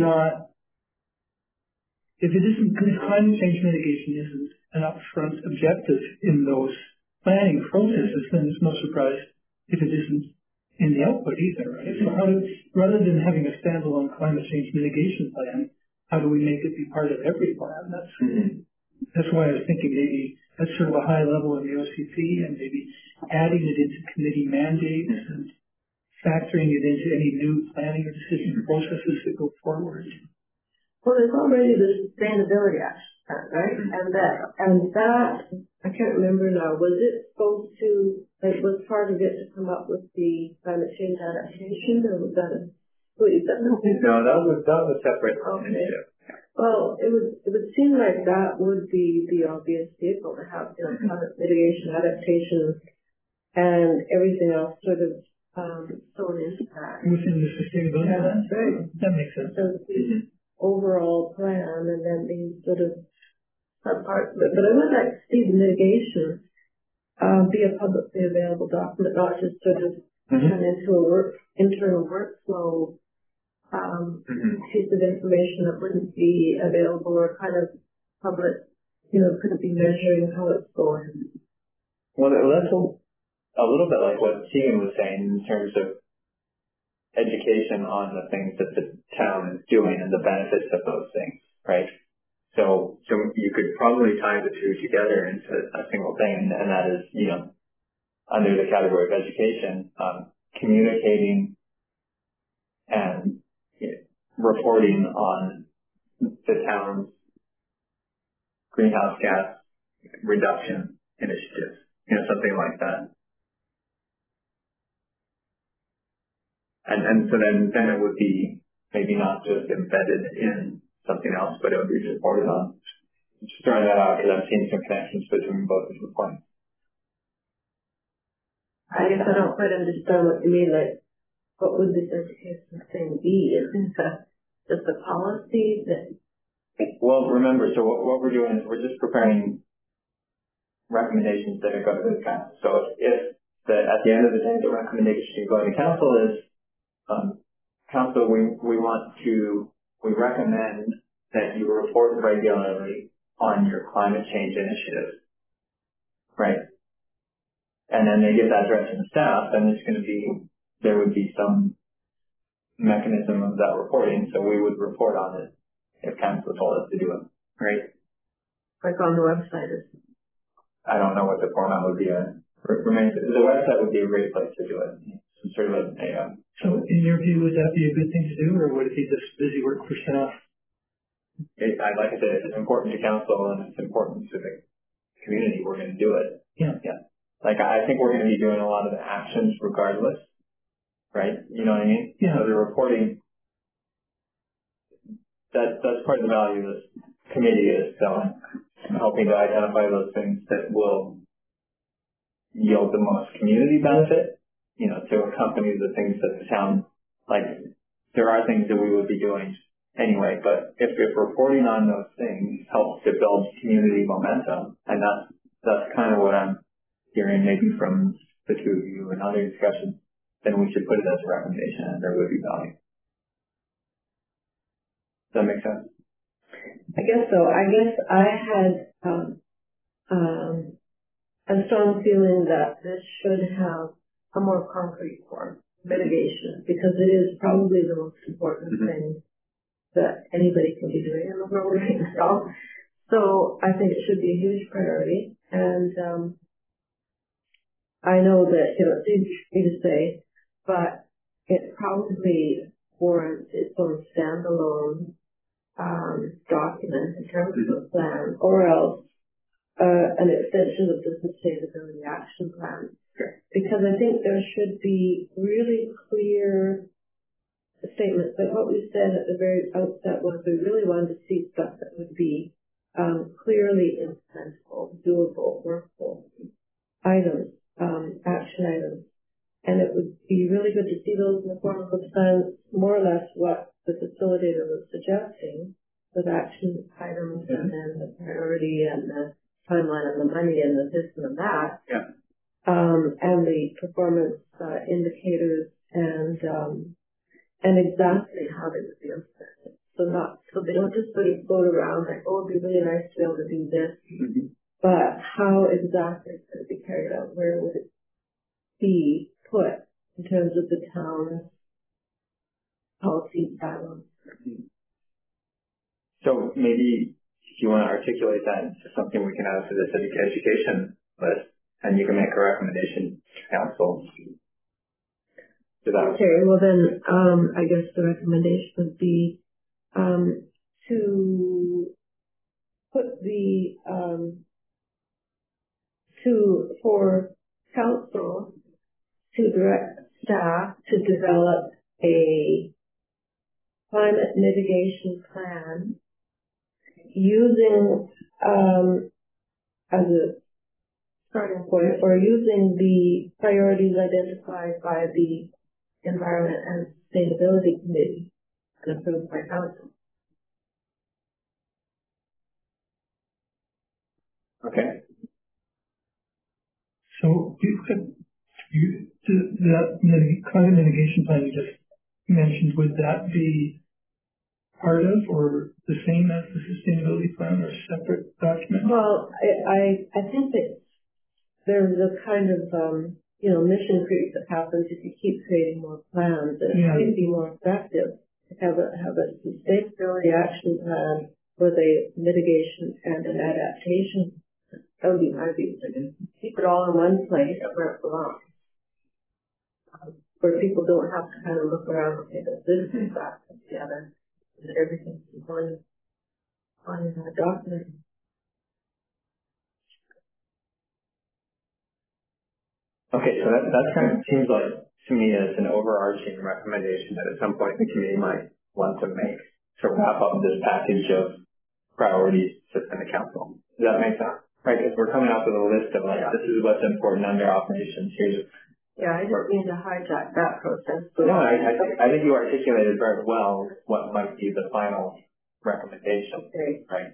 climate change mitigation isn't an upfront objective in those planning processes, then it's no surprise if it isn't in the output either, right? So rather than having a standalone climate change mitigation plan, how do we make it be part of every plan? That's why I was thinking maybe at sort of a high level in the OCP and maybe adding it into committee mandates and factoring it into any new planning or decision processes that go forward. Well, there's already the sustainability action plan, right? And that I can't remember now. Was it supposed to? Was part of it to come up with the climate change adaptation, or was that No, that was a separate initiative. Well, it would seem like that would be the obvious vehicle to have climate mitigation, adaptation, and everything else sort of thrown into that. Within the sustainability plan? Right. That makes sense. So the overall plan and then these sort of subparts of it. But I would like to see the mitigation be a publicly available document, not just sort of turn into a internal workflow piece of information that wouldn't be available or kind of public, couldn't be measuring how it's going. Well, that's a little bit like what Keegan was saying in terms of education on the things that the town is doing and the benefits of those things, right? So you could probably tie the two together into a single thing, and that is, under the category of education, communicating and reporting on the town's greenhouse gas reduction initiatives, something like that. And so then it would be maybe not just embedded in something else, but it would be reported on. Just throwing that out because I'm seeing some connections between both of the points. I guess I don't quite understand what you mean. Like, what would this education thing be? Is it just a policy that? Well, remember, so what we're doing is we're just preparing recommendations that are going to the council. So if at the end of the day, the recommendation going to council is, council, we recommend that you report regularly on your climate change initiatives, right? And then they give that direction to staff, then there would be some mechanism of that reporting, so we would report on it if council told us to do it, right? Like on the website. I don't know what the format would be. The website would be a great place to do it. Some sort of So in your view, would that be a good thing to do, or would it be just busy work for staff? Like I said, it's important to council and it's important to the community. We're going to do it. Yeah. Like I think we're going to be doing a lot of the actions regardless, right? You know what I mean? Yeah. So the reporting, that's part of the value this committee is helping to identify those things that will yield the most community benefit, to accompany the things that the town, like, there are things that we would be doing anyway, but if reporting on those things helps to build community momentum, and that's kind of what I'm hearing maybe from the two of you and other discussions, then we should put it as a recommendation and there would be value. Does that make sense? I guess so. I guess I had a strong feeling that this should have a more concrete form, mitigation, because it is probably the most important thing that anybody can be doing in the world right now. So I think it should be a huge priority. And I know that it's easy for me to say, but it probably warrants its own standalone document in terms of a plan, or else an extension of the Sustainability Action Plan. Sure. Because I think there should be really clear statements. Like what we said at the very outset was we really wanted to see stuff that would be clearly implementable, doable, workable items, action items. And it would be really good to see those in the form of a plan, more or less what the facilitator was suggesting, with action items and then the priority and the timeline and the money and the this and the that. Yeah. And the performance indicators and exactly how they would be implemented. So they don't just sort of float around like, oh, it'd be really nice to be able to do this, but how exactly it's going to be carried out? Where would it be put in terms of the town's policy guidelines? So maybe if you want to articulate that into something we can add to the civic education list, and you can make a recommendation to council. Okay, well then, I guess the recommendation would be to put for council to direct staff to develop a climate mitigation plan using as a starting point, or using the priorities identified by the Environment and Sustainability Committee and approved by council. Okay. So that climate mitigation plan you just mentioned, would that be part of or the same as the sustainability plan, or a separate document? Well, I think that there's a kind of mission creep that happens if you keep creating more plans. It might be more effective to have a sustainability action plan with a mitigation and an adaptation. That would be my view. Keep it all in one place where it belongs, where people don't have to kind of look around and say that this is that and the other, that everything's in one document. Okay, so that kind of seems like, to me, as an overarching recommendation that at some point the committee might want to make to wrap up this package of priorities to send to council. Does that make sense? Right, because we're coming up with a list of this is what's important under operations. I didn't mean to hijack that process. No, I think you articulated very well what might be the final recommendation. Okay. Right.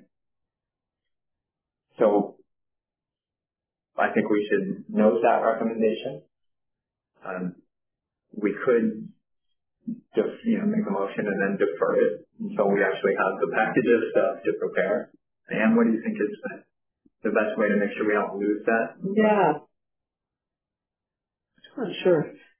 So I think we should note that recommendation. We could just, make a motion and then defer it until we actually have the package of stuff to prepare? And what do you think is the best way to make sure we don't lose that? Yeah. I'm not sure.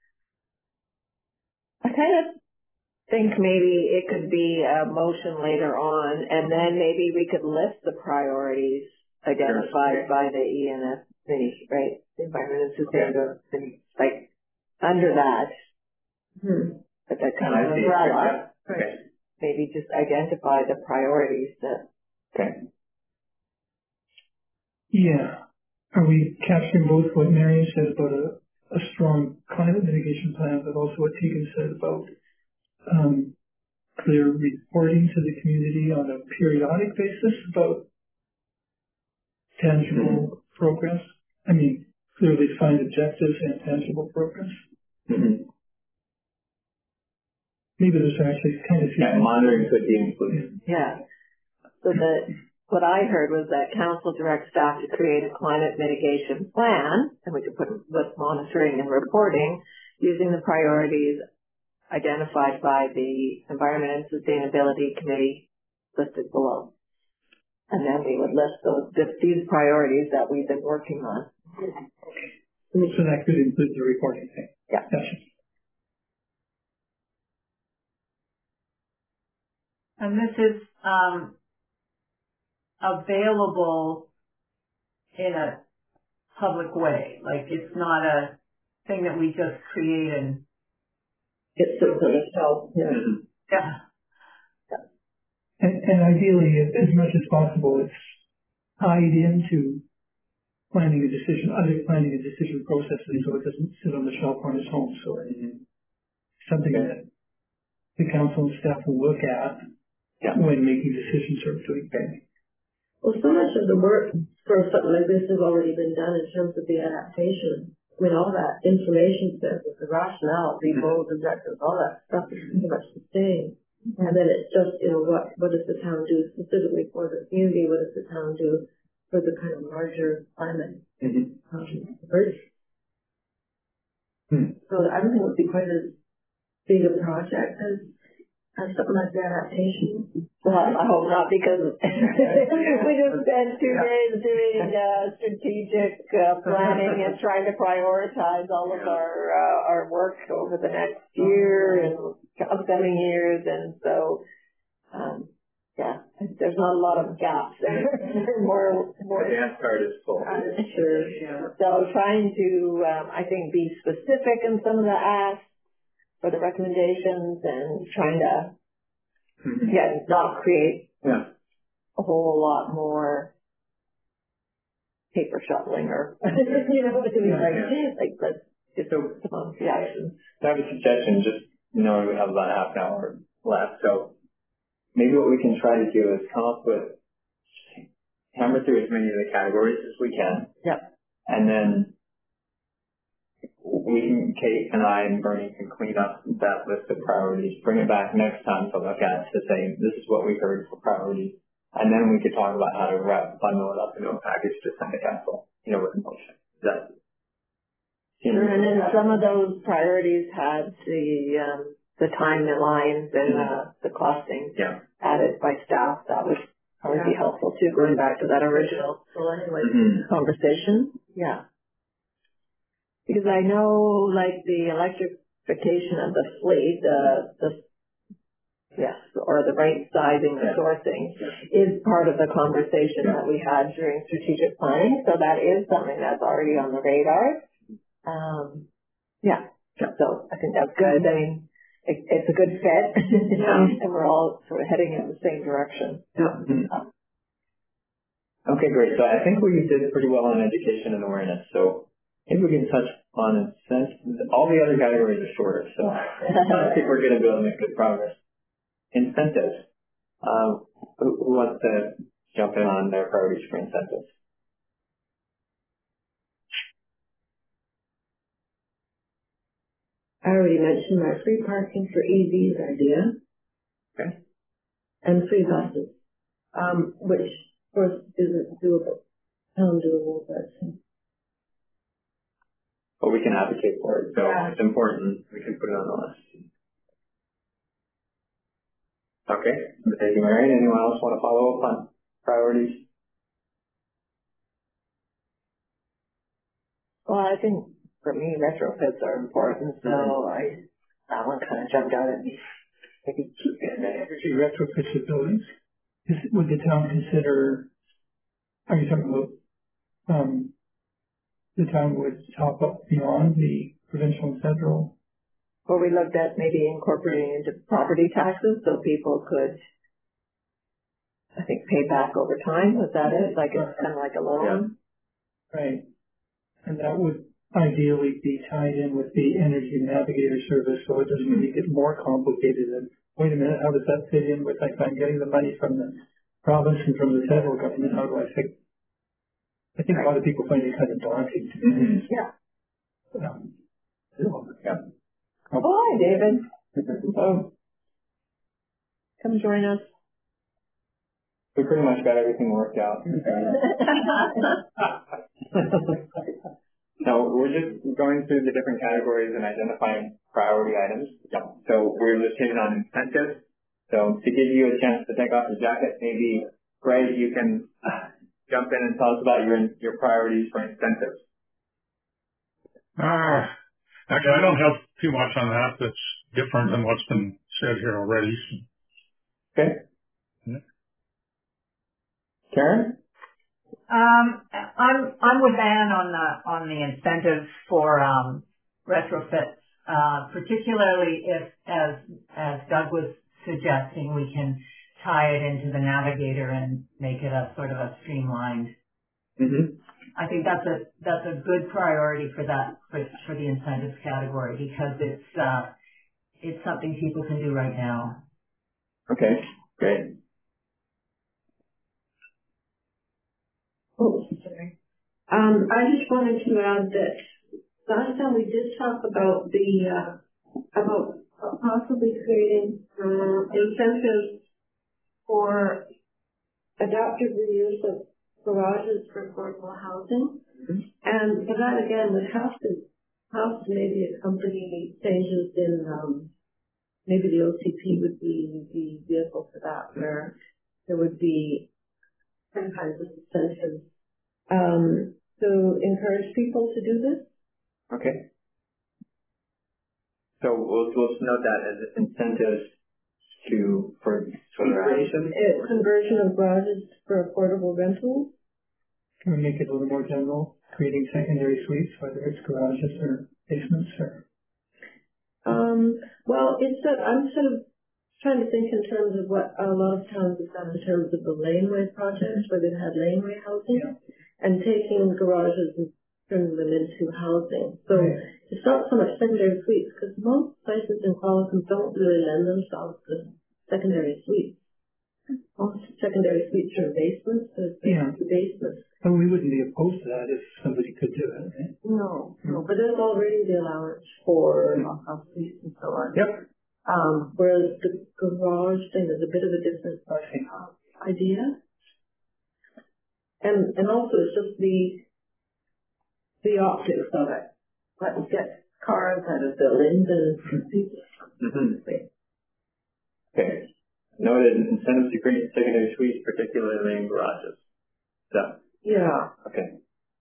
I kind of think maybe it could be a motion later on, and then maybe we could list the priorities identified by the ENS committee, right? The Environment and Sustainability, like under that. But that kind of umbrella. Okay. Maybe just identify the priorities that. Okay. Yeah. Are we capturing both what Marion said about a strong climate mitigation plan, but also what Tegan said about clear reporting to the community on a periodic basis about tangible progress? I mean, clearly defined objectives and tangible progress. Maybe those are actually kind of... Yeah, monitoring could be included. Yeah. So what I heard was that council directs staff to create a climate mitigation plan, and we could put with monitoring and reporting using the priorities identified by the Environment and Sustainability Committee listed below. And then we would list these priorities that we've been working on. So that could include the reporting thing. Yeah. Gotcha. And this is available in a public way. Like, it's not a thing that we just create and... It's sort of itself. Yeah. And ideally, as much as possible, it's tied into planning a decision, other planning and decision processes, so it doesn't sit on the shelf on its own. So it's something that the council and staff will look at when making decisions or doing planning. Well, so much of the work for something like this has already been done in terms of the adaptation. I mean, all that information set with the rationale, the goals, objectives, all that stuff is pretty much the same. And then it's just, what does the town do specifically for the community? What does the town do for the kind of larger climate emergency? So I don't think it would be quite as big a project as something like the adaptation. Well, I hope not, because we just spent 2 days doing strategic planning and trying to prioritize all of our work over the next year and upcoming years, and so there's not a lot of gaps there. more. The dance card is full. Sure. Yeah. So trying to, I think, be specific in some of the asks for the recommendations, and trying to not create a whole lot more paper shuffling or like let's just come on the actions. I have a suggestion, just knowing we have about half an hour left, so maybe what we can try to do is come up with, hammer through as many of the categories as we can. Yep. And then Kate and I and Bernie can clean up that list of priorities, bring it back next time to look at, to say, this is what we heard for priorities. And then we could talk about how to bundle it up into a package to send to council, with a motion. Sure, and then some of those priorities had the timelines and the costing added by staff. That would probably be helpful too, going back to that original conversation. Yeah. Because I know, like, the electrification of the fleet, or the right sizing, the sourcing, is part of the conversation that we had during strategic planning. So that is something that's already on the radar. So I think that's good. I mean, it's a good fit, and we're all sort of heading in the same direction. Okay, great. So I think we did pretty well on education and awareness. So maybe we can touch on incentives. All the other categories are shorter, so I think we're going to be able to make good progress. Incentives. Who wants to jump in on their priorities for incentives? I already mentioned my free parking for EVs idea. Okay. And free buses, which of course isn't doable. Undoable, But we can advocate for it, so it's important. We can put it on the list. Okay. Thank you, Marion. Anyone else want to follow up on priorities? Well, I think for me, retrofits are important, so that one kind of jumped out at me. Maybe keep it. Energy retrofits of buildings. Would the town consider, are you talking about, the town would top up beyond the provincial and federal? Or we looked at maybe incorporating into property taxes so people could, I think, pay back over time. Was that it? Like it's kind of like a loan? Yeah. Right. And that would ideally be tied in with the Energy Navigator service, so it doesn't make it more complicated. And wait a minute, how does that fit in with, like, I'm getting the money from the province and from the federal government? How do I think? I think a lot of people find it kind of daunting to me. Yeah. Yeah. Oh, hi, David. Oh, come join us. We pretty much got everything worked out. No, we're just going through the different categories and identifying priority items. Yep. So we're just hitting on incentives. So to give you a chance to take off your jacket, maybe, Greg, you can jump in and tell us about your priorities for incentives. Actually, I don't have too much on that. That's different than what's been said here already. Okay. Yeah. Karen? I'm with Anne on the incentives for retrofits, particularly if, as Doug was suggesting, we can tie it into the Navigator and make it a sort of a streamlined. Mm-hmm. I think that's a good priority for the incentives category because it's something people can do right now. Okay, great. Oh, sorry. I just wanted to add that last time we did talk about about possibly creating incentives for adaptive reuse of garages for affordable housing. Mm-hmm. And for that, again, would have to maybe accompany changes in maybe the OCP would be the vehicle for that, where there would be some kinds of incentives to encourage people to do this. Okay. So we'll note that as incentives for conversion of garages for affordable rentals. Can we make it a little more general, creating secondary suites, whether it's garages or basements or? Well, I'm sort of trying to think in terms of what a lot of towns have done in terms of the laneway projects, where they've had laneway housing, and taking garages and turning them into housing. So it's not so much secondary suites, because most places in Qualicum don't really lend themselves to secondary suites. Most secondary suites are basements, basements. Well, we wouldn't be opposed to that if somebody could do it, right? No, but there's already the allowance for house suites and so on. Yep. Whereas the garage thing is a bit of a different idea. And also it's just the optics of it. Let's get cars out of buildings and people. Mm-hmm. Okay. Noted incentives to create secondary suites, particularly in garages. So. Yeah. Okay.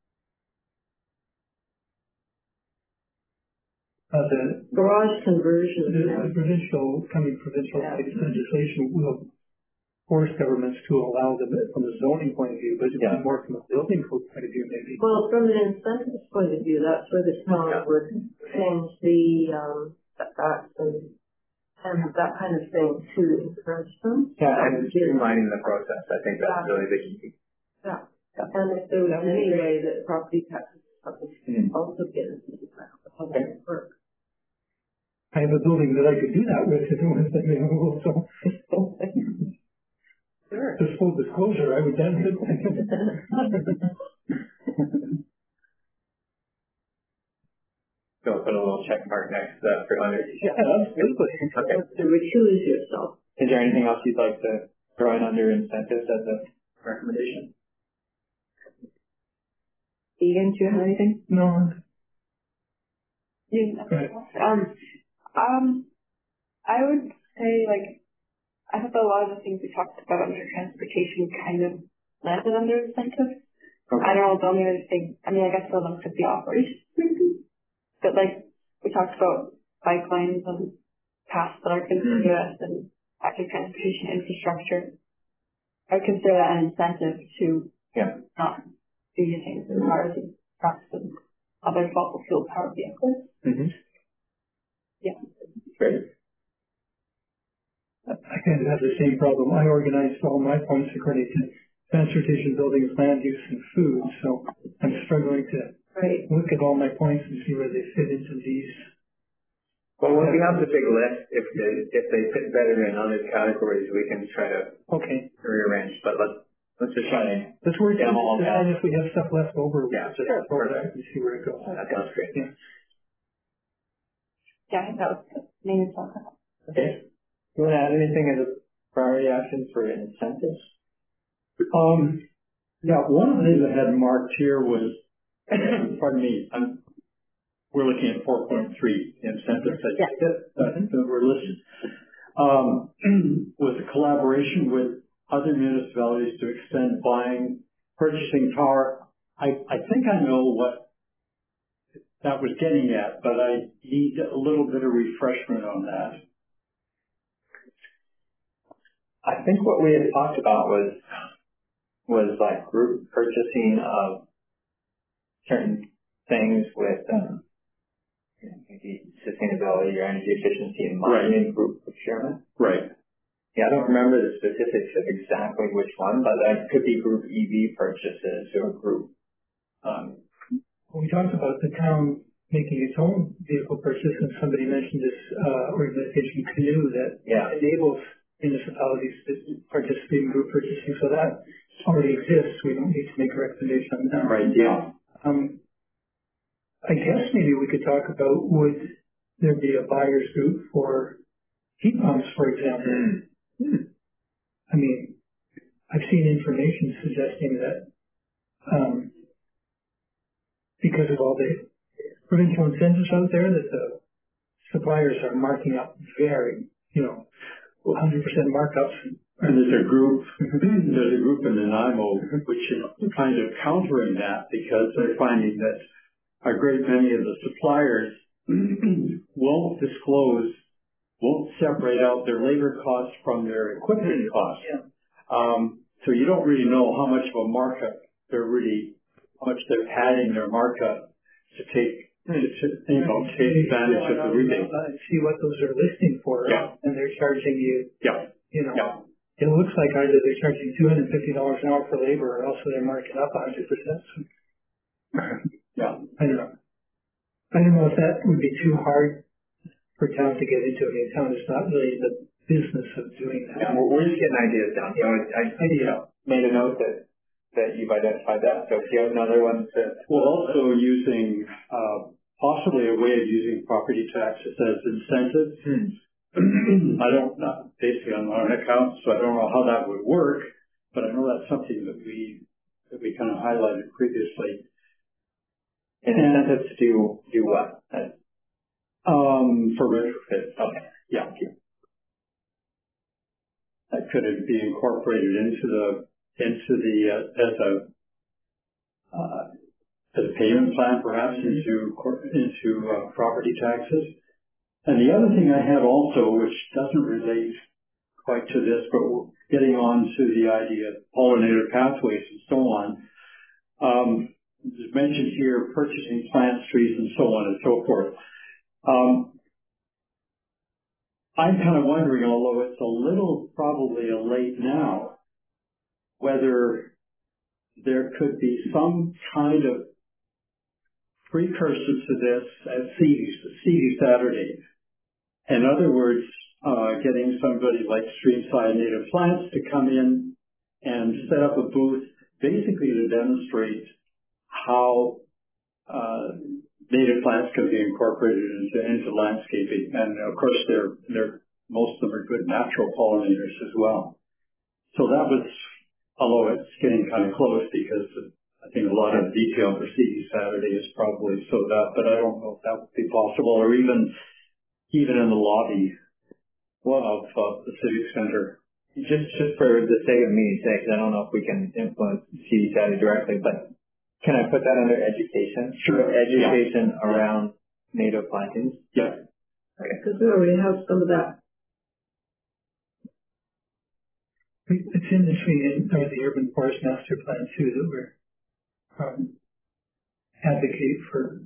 The garage conversion. The provincial legislation will force governments to allow them from a zoning point of view, but more from a building code point of view, maybe. Well, from an incentives point of view, that's where the town would change the setbacks and that kind of thing to encourage them. Yeah, and streamlining the process. I think that's really the key. Yeah. And if there was any way that property taxes also get into how that work. I have a building that I could do that with if it was available, so. Sure. Just full disclosure, I would benefit. So put a little check mark next to that for under. Yeah, absolutely. Okay. To recuse yourself. Is there anything else you'd like to throw in under incentives as a recommendation? Ian, do you have anything? No. I would say, like, I thought that a lot of the things we talked about under transportation kind of landed under incentives. Okay. I don't know if the only other thing, I mean, I guess some of them could be operations maybe, but like we talked about bike lanes and paths that are continuous and active transportation infrastructure. I would consider that an incentive to not be using cars and trucks and other fossil fuel powered vehicles. Mm-hmm. Yeah. Great. I kind of have the same problem. I organized all my points according to transportation, buildings, land use, and food. So I'm struggling to look at all my points and see where they fit into these. Well, when we have the big list, if they fit better in other categories, we can try to rearrange. But let's just try to work them all out. If we have stuff left over, we just throw it out and see where it goes. That sounds great. Yeah, I think that was the main thought. Okay. Do you want to add anything as a priority action for incentives? One of the things I had marked here was, pardon me, we're looking at 4.3 incentives that were listed. Was a collaboration with other municipalities to extend purchasing power. I think I know what that was getting at, but I need a little bit of refreshment on that. I think what we had talked about was like group purchasing of certain things with maybe sustainability or energy efficiency in mind in group procurement. Right. Yeah, I don't remember the specifics of exactly which one, but that could be group EV purchases or group. We talked about the town making its own vehicle purchase, and somebody mentioned this organization Canoe that enables municipalities to participate in group purchasing. So that already exists. We don't need to make a recommendation on that. Right. Yeah. I guess maybe we could talk about, would there be a buyer's group for heat pumps, for example? I mean, I've seen information suggesting that because of all the provincial incentives out there, that the suppliers are marking up very, 100% markups. And there's a group in Nanaimo which is kind of countering that, because they're finding that a great many of the suppliers won't separate out their labor costs from their equipment costs. Yeah. So you don't really know how much of a markup how much they're padding their markup to take advantage of the rebate. See what those are listing for, and they're charging you. It looks like either they're charging $250 an hour for labor, or else they're marking up 100%. I don't know if that would be too hard for town to get into. I mean, town is not really in the business of doing that. Yeah, we're just getting ideas down. So I made a note that you've identified that. So if you have another one also using possibly a way of using property taxes as incentives. I don't know, basically on our account, so I don't know how that would work, but I know that's something that we kind of highlighted previously. And incentives to do what? For retrofit. Okay. Yeah. That could be incorporated into as a payment plan, perhaps into property taxes. And the other thing I had also, which doesn't relate quite to this, but getting on to the idea of pollinator pathways and so on. It's mentioned here purchasing plants, trees, and so on and so forth. I'm kind of wondering, although it's a little probably late now, whether there could be some kind of precursor to this at Seedy Saturday. In other words, getting somebody like Streamside Native Plants to come in and set up a booth basically to demonstrate how native plants can be incorporated into landscaping. And of course, most of them are good natural pollinators as well. So that was, although it's getting kind of close, because I think a lot of detail for Seedy Saturday is probably sold out, but I don't know if that would be possible, or even in the lobby of the civic center. Just for the sake of meeting's sake, 'cause I don't know if we can influence CD Savvy directly, but can I put that under education? Sure. Education around native plantings? Yeah. Because we already have some of that. It's in between the urban forest master plan too that we're advocate for.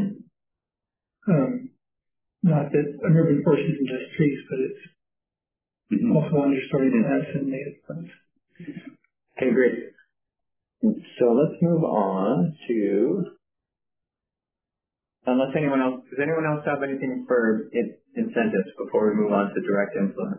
Not that an urban forest isn't just trees, but it's also understory plants and native plants. Okay, great. So let's move on to, does anyone else have anything for incentives before we move on to direct influence?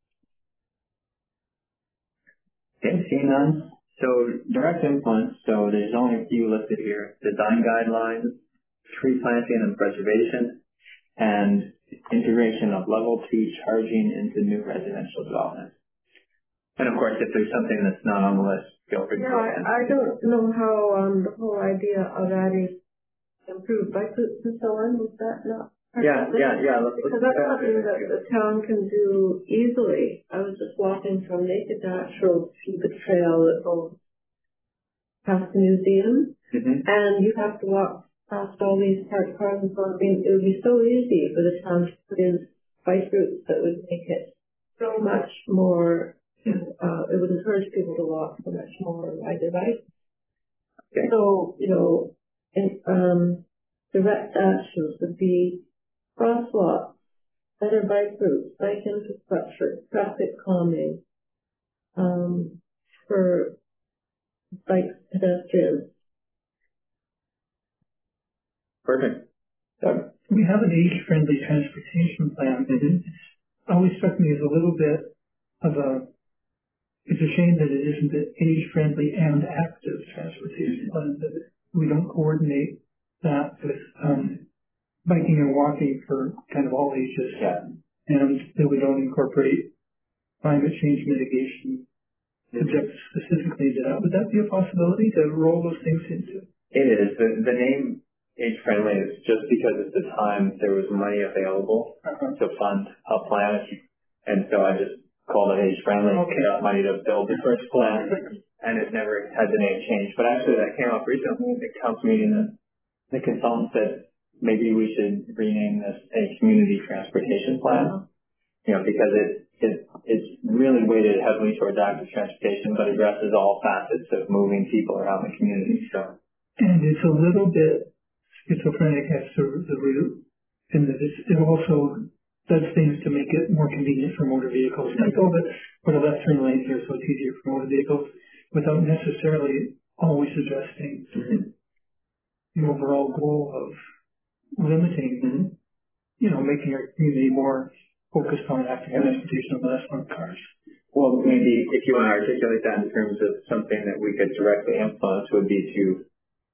Okay, seeing none. So direct influence, so there's only a few listed here. Design guidelines, tree planting and preservation, and integration of level 2 charging into new residential development. And of course, if there's something that's not on the list, feel free to go ahead. I don't know how the whole idea of adding improved bike routes and so on, was that not? Yeah. Because that's something that the town can do easily. I was just walking from Naked Natural to the trail that goes past the museum, and you have to walk past all these parked cars and so on. I mean, it would be so easy for the town to put in bike routes that would make it so much more, it would encourage people to walk so much more and ride their bikes. Okay. So, direct actions would be crosswalks, better bike routes, bike infrastructure, traffic calming, for bike pedestrians. Perfect. We have an age-friendly transportation plan. It's always struck me as a little bit of it's a shame that it isn't an age-friendly and active transportation plan, that we don't coordinate that with biking and walking for kind of all ages, and that we don't incorporate climate change mitigation objectives specifically to that. Would that be a possibility to roll those things into? It is. The name age-friendly is just because at the time there was money available to fund a plan, and so I just called it age-friendly. Okay. Got money to build the first plan, and it never had the name changed. But actually that came up recently at the council meeting, and the consultant said maybe we should rename this a community transportation plan, because it's really weighted heavily towards active transportation, but addresses all facets of moving people around the community. So, and it's a little bit schizophrenic as to the route, and that it also does things to make it more convenient for motor vehicles. Like, put a left turn lane here so it's easier for motor vehicles, without necessarily always addressing the overall goal of limiting, making our community more focused on active transportation and less on cars. Well, maybe if you want to articulate that in terms of something that we could directly influence, would be to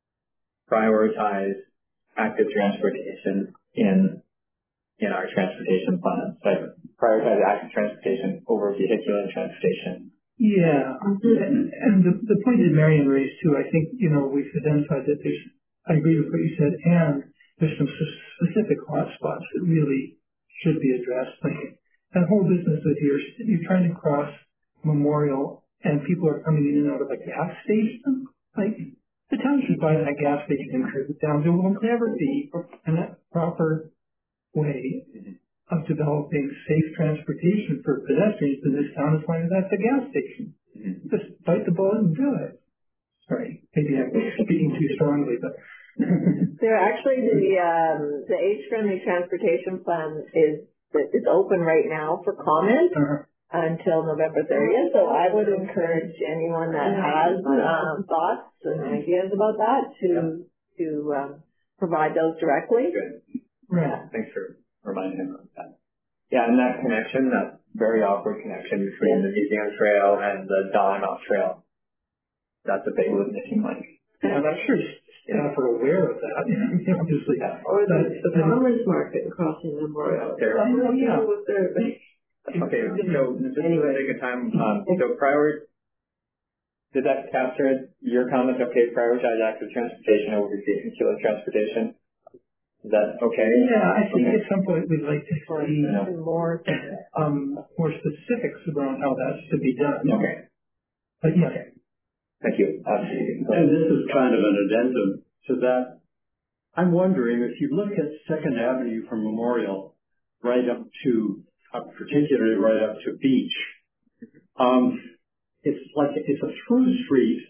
prioritize active transportation in our transportation plans. Like prioritize active transportation over vehicular transportation. Yeah, and the point that Marion raised too, I think, we've identified that I agree with what you said, and there's some specific hotspots that really should be addressed. Like that whole business that you're trying to cross Memorial and people are coming in and out of a gas station. Like the town should buy that gas station and close it down. There will never be a proper way of developing safe transportation for pedestrians in this town as long as that's a gas station. Just bite the bullet and do it. Sorry, maybe I'm speaking too strongly, but there actually the age-friendly transportation plan is open right now for comment until November 30th. So I would encourage anyone that has thoughts and ideas about that to provide those directly. Right. Thanks for reminding him of that. Yeah, and that connection, that very awkward connection between the museum trail and the Dollarmount trail, that's a big missing link. And I'm sure staff are aware of that. Obviously, or the farmers market crossing Memorial. Okay, so this is a good time. Did that capture your comment? Okay, prioritize active transportation over vehicular transportation. Is that okay? Yeah, I think at some point we'd like to see more specifics around how that's to be done. Okay. But yeah. Okay. Thank you. And this is kind of an addendum to that. I'm wondering if you look at Second Avenue from Memorial right up to, particularly right up to Beach, it's a through street,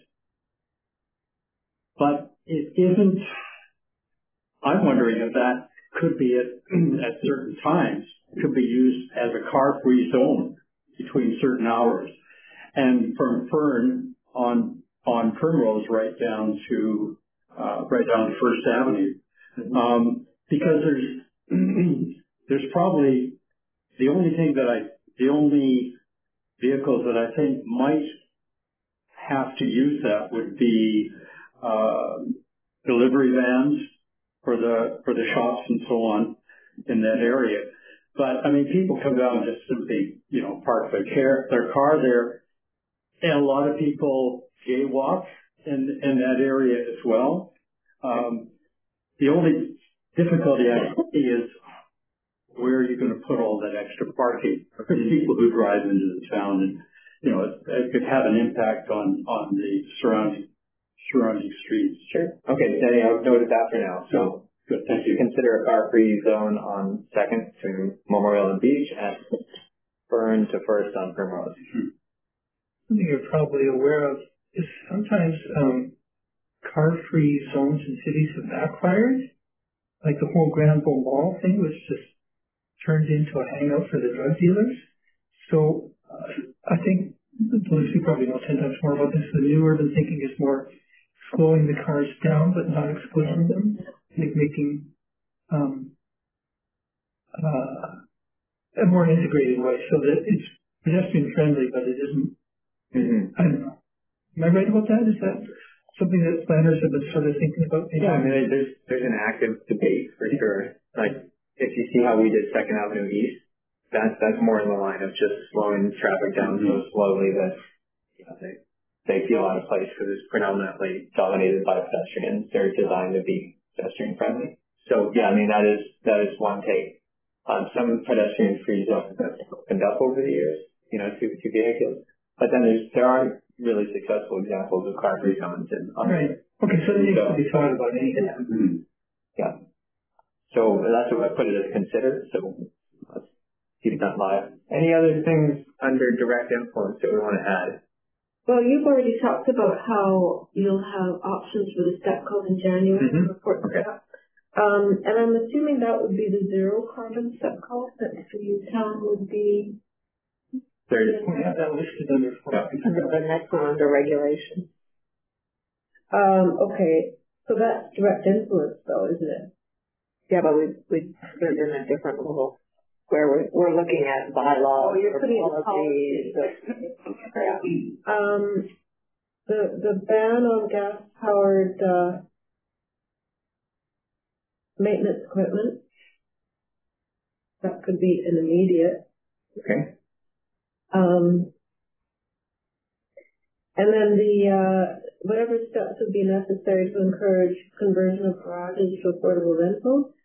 but it isn't. I'm wondering if that could be at certain times could be used as a car-free zone between certain hours, and from Fern on Primrose right down to First Avenue, because there's probably the only vehicles that I think might have to use that would be delivery vans for the shops and so on in that area. But I mean, people come down and just simply, park their car there, and a lot of people jaywalk in that area as well. The only difficulty I see is where are you going to put all that extra parking for people who drive into the town, and it could have an impact on the surrounding streets. Sure. Okay, Danny, I've noted that for now. So good. Thank you. Consider a car-free zone on Second to Memorial and Beach, and Fern to First on Primrose. Something you're probably aware of is sometimes car-free zones in cities have backfired. Like the whole Granville Mall thing was just turned into a hangout for the drug dealers. So I think the police probably know 10 times more about this. The new urban thinking is more slowing the cars down but not excluding them, like making a more integrated way so that it's pedestrian friendly, but it isn't. I don't know. Am I right about that? Is that something that planners have been sort of thinking about? Yeah, I mean, there's an active debate for sure. Like, if you see how we did Second Avenue East, that's more in the line of just slowing traffic down so slowly that they feel out of place because it's predominantly dominated by pedestrians. They're designed to be pedestrian friendly. So yeah, I mean that is one take. Some pedestrian free zones have opened up over the years, to vehicles. But then there are really successful examples of car-free zones in other. Right. Okay, so it needs to be thought about anything. Mm-hmm. Yeah. So that's what I put it as considered. So let's keep that live. Any other things under direct influence that we want to add? Well, you've already talked about how you'll have options for the step code in January. Report okay. That. And I'm assuming that would be the zero carbon step code that the town would be. We have that listed under the next one under regulations. Okay, so that's direct influence, though, isn't it? Yeah, but we put it in a different level where we're looking at bylaws. Oh, you're putting policies. The ban on gas-powered maintenance equipment, that could be an immediate. Okay. And then whatever steps would be necessary to encourage conversion of garages to affordable rentals.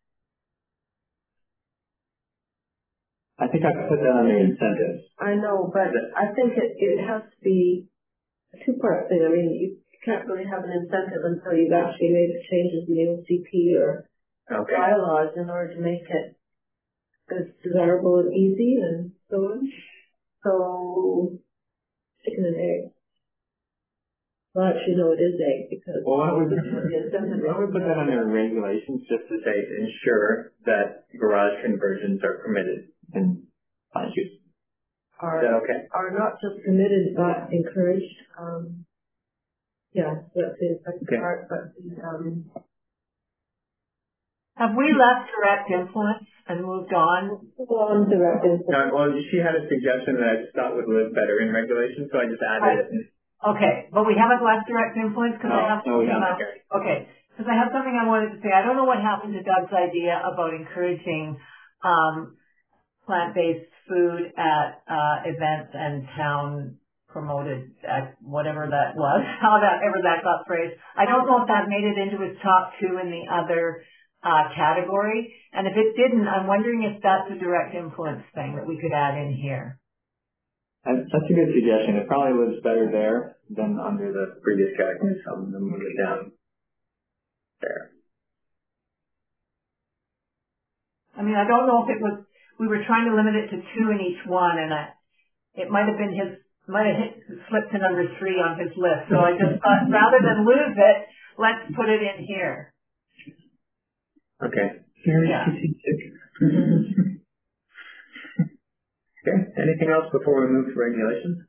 I think I put that on the incentives. I know, but I think it has to be a two-part thing. I mean, you can't really have an incentive until you've actually made the changes in the OCP or bylaws in order to make it as desirable and easy and so on. So, chicken and egg. Well, actually, no, it is egg because. Well, why don't we put that under regulations just to say ensure that garage conversions are permitted in land use. Is that okay? Are not just permitted but encouraged. Yeah, so that's the second part. But have we left direct influence and moved on? Direct influence. Well, she had a suggestion that I just thought would live better in regulations, so I just added it. Okay, but we haven't left direct influence because I have something Okay, because I have something I wanted to say. I don't know what happened to Doug's idea about encouraging plant-based food at events and town promoted at whatever that was, however that got phrased. I don't know if that made it into his top two in the other category. And if it didn't, I'm wondering if that's a direct influence thing that we could add in here. That's a good suggestion. It probably was better there than under the previous category, so I'm going to move it down there. I mean, I don't know if it was, we were trying to limit it to 2 in each one, and it might have been slipped to number 3 on his list. So I just thought, rather than lose it, let's put it in here. Okay. Very strategic. Okay. Anything else before we move to regulations?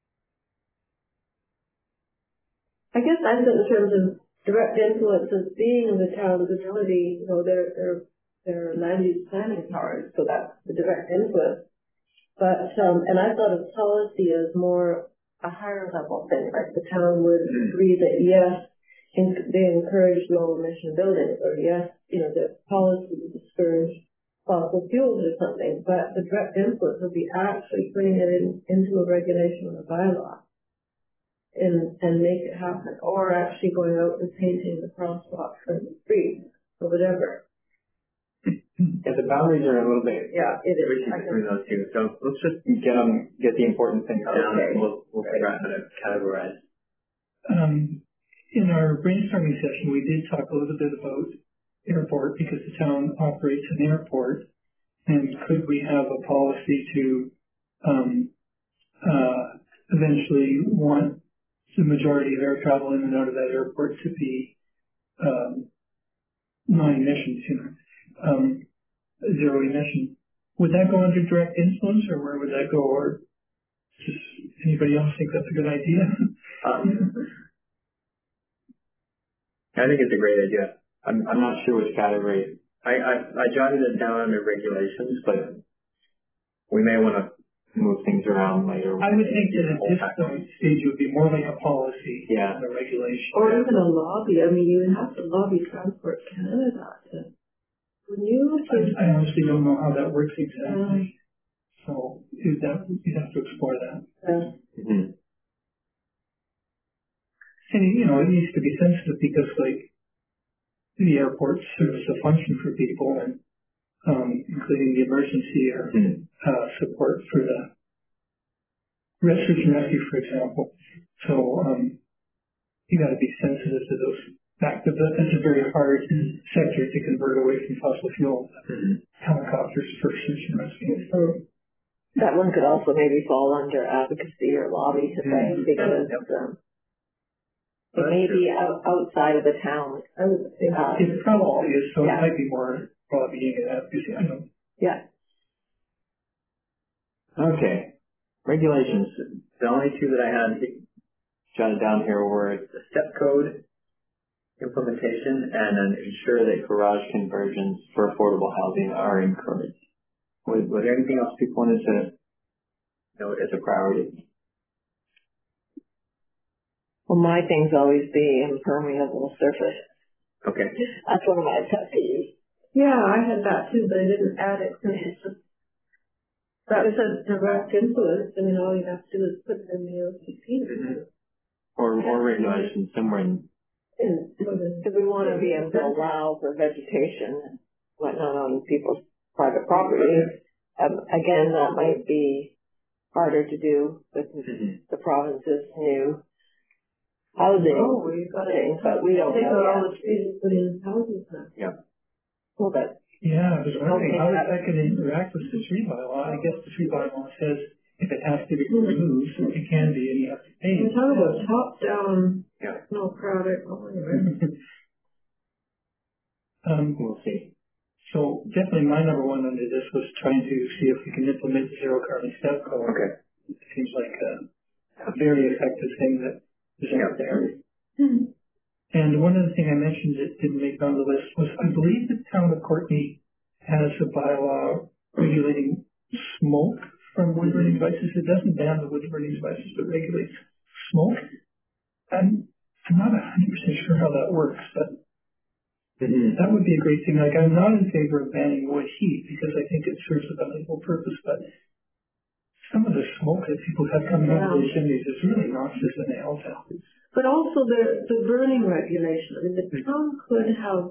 I guess I said in terms of direct influences being the town's ability, their land use planning powers, so that's the direct influence. But, and I thought of policy as more a higher level thing, like the town would agree that yes, they encourage low emission buildings, or yes, the policy would discourage fossil fuels or something, but the direct influence would be actually putting it into a regulation or a bylaw and make it happen, or actually going out and painting the crosswalks in the street or whatever. Yeah, the boundaries are a little bit It is. between those two. So let's just get the important things down, and we'll figure out how to categorize. In our brainstorming session, we did talk a little bit about airport because the town operates an airport, and could we have a policy to eventually want the majority of air travel in and out of that airport to be non-emissions, zero emission? Would that go under direct influence, or where would that go? Or just anybody else think that's a good idea? I think it's a great idea. I'm not sure which category. I jotted it down under regulations, but we may want to move things around later. I would think that at this stage it would be more like a policy than a regulation. Or even a lobby. I mean, you would have to lobby Transport Canada to. When you I honestly don't know how that works exactly. So you'd have to explore that. Mm-hmm. And, it needs to be sensitive because, the airport serves a function for people, and including the emergency or support for the search and rescue, for example. So you got to be sensitive to those factors. It's a very hard sector to convert away from fossil fuel. Helicopters for search and rescue. So that one could also maybe fall under advocacy or lobby to say, because it may be outside of the town. I would think it probably is, so it might be more lobbying and advocacy. I don't know. Yeah. Okay. Regulations. The only two that I had jotted down here were the step code implementation and then ensure that garage conversions for affordable housing are encouraged. Was there anything else people wanted to note as a priority? Well, my thing's always the impermeable surface. Okay. That's one of my pet peeves. Yeah, I had that too, but I didn't add it because it's just that was a direct influence. I mean, all you have to do is put it in the OCP. Or regulations somewhere in. Because we want to be able to allow for vegetation and whatnot on people's private property. Again, that might be harder to do with the province's new housing thing, but we don't know all the trees put in houses now. Yeah. Well, but I was wondering how that could interact with the tree bylaw. I guess the tree bylaw says if it has to be removed, it can be, and you have to pay. We're talking about top-down, no product. We'll see. So definitely my number one under this was trying to see if we can implement zero carbon step code. Okay. It seems like a very effective thing that is out there. And one other thing I mentioned that didn't make it on the list was I believe the town of Courtenay has a bylaw regulating smoke from wood-burning devices. It doesn't ban the wood-burning devices, but regulates smoke. I'm not 100% sure how that works, but that would be a great thing. I'm not in favor of banning wood heat because I think it serves a valuable purpose, but some of the smoke that people have coming out of their chimneys is really noxious in the hell's. But also the burning regulation. I mean, the town could have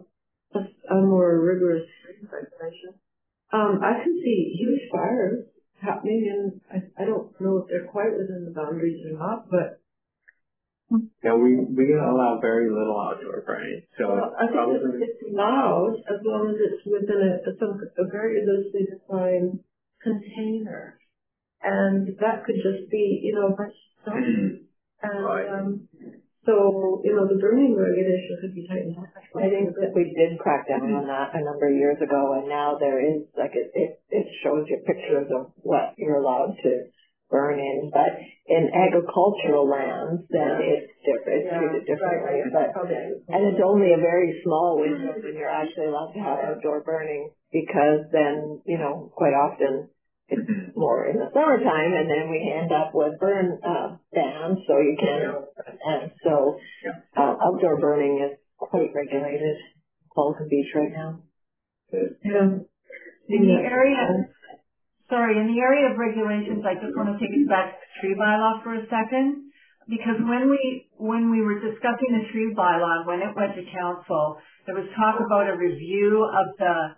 a more rigorous regulation. I can see huge fires happening, and I don't know if they're quite within the boundaries or not, but yeah, we allow very little outdoor burning. So I think it's allowed as long as it's within a very loosely defined container, and that could just be a bunch of stuff. And right. So, the burning regulation could be tightened up. I think that we did crack down on that a number of years ago, and now there is, it shows you pictures of what you're allowed to burn in. But in agricultural lands, then it's different. It's treated differently. And it's only a very small window when you're actually allowed to have outdoor burning, because then, quite often it's more in the summertime, and then we end up with burn bans, so you can't. And so outdoor burning is quite regulated. Falcon Beach right now. Yeah. In the area of regulations, I just want to take us back to the tree bylaw for a second, because when we were discussing the tree bylaw, when it went to council, there was talk about a review of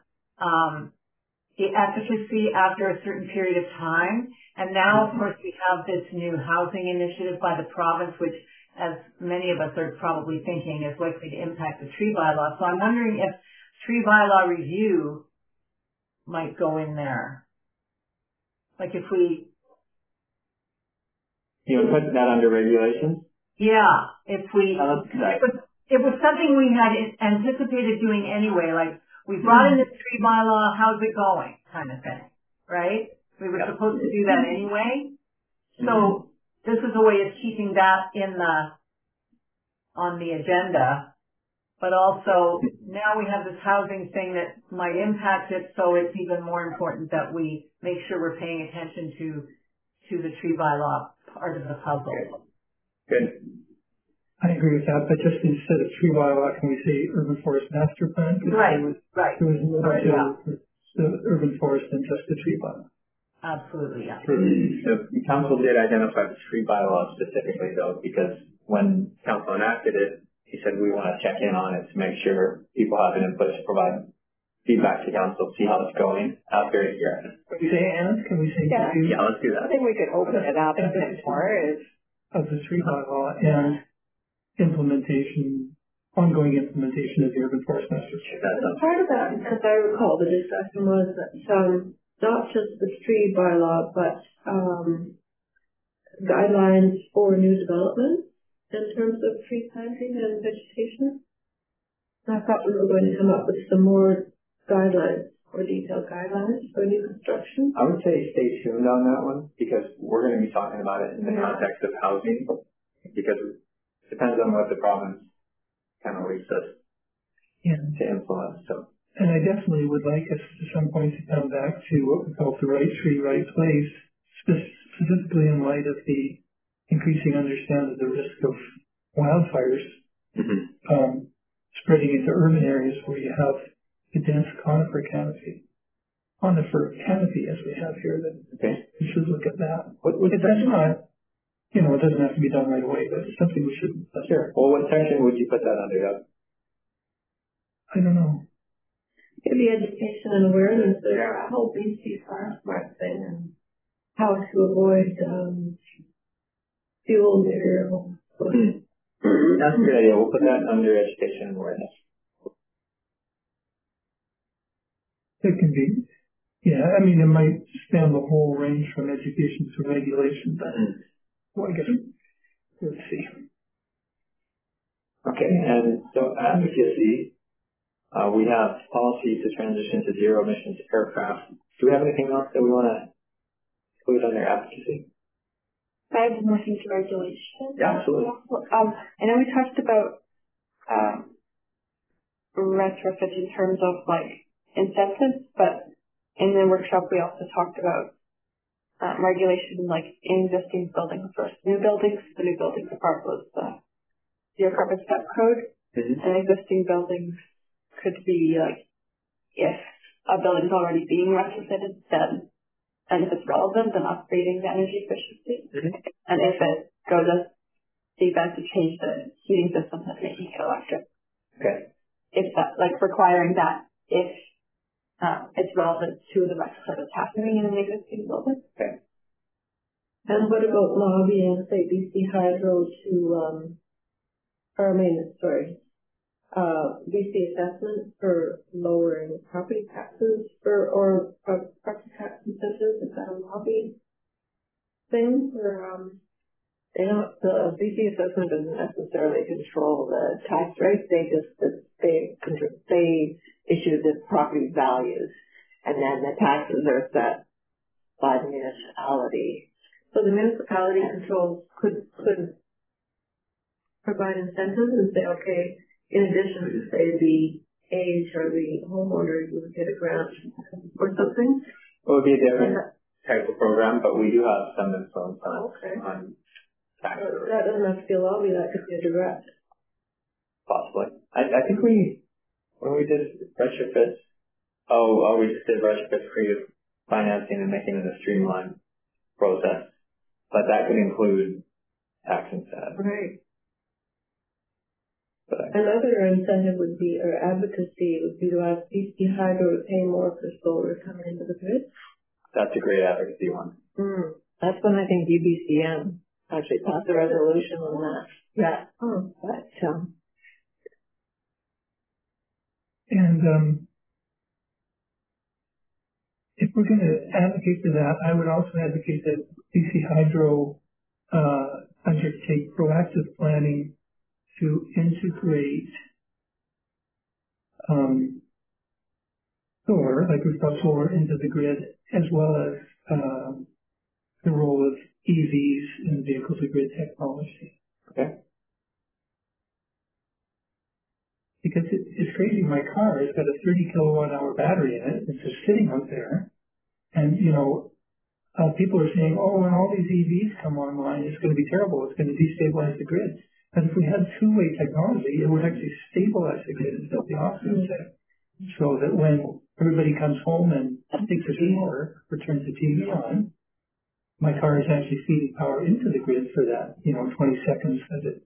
the efficacy after a certain period of time. And now, of course, we have this new housing initiative by the province, which, as many of us are probably thinking, is likely to impact the tree bylaw. So I'm wondering if tree bylaw review might go in there. Like if we... You would put that under regulations? Yeah, if we... It was something we had anticipated doing anyway, like we brought in this tree bylaw, how's it going, kind of thing, right? We were supposed to do that anyway. So this is a way of keeping that on the agenda. But also now we have this housing thing that might impact it, so it's even more important that we make sure we're paying attention to the tree bylaw part of the puzzle. Good. I agree with that, but just instead of tree bylaw, can we say urban forest master plan? Right. There was more to the urban forest than just the tree bylaw. Absolutely, yeah. So the council did identify the tree bylaw specifically, though, because when council enacted it, he said we want to check in on it to make sure people have an input to provide feedback to council, see how it's going after a year. Can we say and? Can we say yeah, let's do that. I think we could open it up a bit more. Of the tree bylaw and ongoing implementation of the urban forest master plan. Part of that, as I recall, the discussion was that not just the tree bylaw, but guidelines for new development in terms of tree planting and vegetation. I thought we were going to come up with some more guidelines, or detailed guidelines for new construction. I would say stay tuned on that one, because we're going to be talking about it in the context of housing, because it depends on what the province kind of leads us to influence. So. And I definitely would like us at some point to come back to what we call the right tree, right place, specifically in light of the increasing understanding of the risk of wildfires spreading into urban areas where you have a dense conifer canopy. Conifer canopy, as we have here, that we should look at that. That's not, it doesn't have to be done right away, but it's something we should. Sure. Well, what section would you put that under? I don't know. It'd be education and awareness. There's a whole BC Fire Smart thing and how to avoid fuel material. That's a good idea. We'll put that under education and awareness. It can be, it might span the whole range from education to regulation, but I guess we'll see. Okay, and so advocacy, we have policy to transition to zero emissions aircraft. Do we have anything else that we want to include under advocacy? I have more things to regulation. Yeah, absolutely. I know we talked about retrofit in terms of incentives, but in the workshop we also talked about regulation in existing buildings versus new buildings. The new buildings part was the zero carbon step code, and existing buildings could be if a building is already being retrofitted, then and if it's relevant, then upgrading the energy efficiency. And if it goes as the event to change the heating system and making it electric. Okay. if that, like requiring that if it's relevant to the retrofit that's happening in an existing building. Okay. And what about lobbying, say, BC Hydro to, BC Assessment for lowering property taxes or property tax incentives? Is that a lobby thing? Or, the BC Assessment doesn't necessarily control the tax rates. They issue the property values, and then the taxes are set by the municipality. So the municipality could provide incentives and say, okay, in addition to say the age or the homeowner, you would get a grant or something? It would be a different type of program, but we do have some influence on tax. That doesn't have to be a lobby, that could be a direct. Possibly. I think when we did retrofits, we just did retrofits creative financing and making it a streamlined process. But that could include tax incentives. Right. But another incentive would be, or advocacy would be to ask BC Hydro to pay more for solar coming into the grid. That's a great advocacy one. That's when I think UBCM actually passed a resolution on that. Yeah. And if we're going to advocate for that, I would also advocate that BC Hydro undertake proactive planning to integrate solar, like rooftop solar, into the grid, as well as the role of EVs in vehicle-to-grid technology. Okay. Because it's crazy. My car has got a 30 kilowatt hour battery in it. It's just sitting out there. And, people are saying, when all these EVs come online, it's going to be terrible. It's going to destabilize the grid. But if we had two-way technology, it would actually stabilize the grid instead of the opposite effect. So that when everybody comes home and takes a shower or turns the TV on, my car is actually feeding power into the grid for that, 20 seconds that it,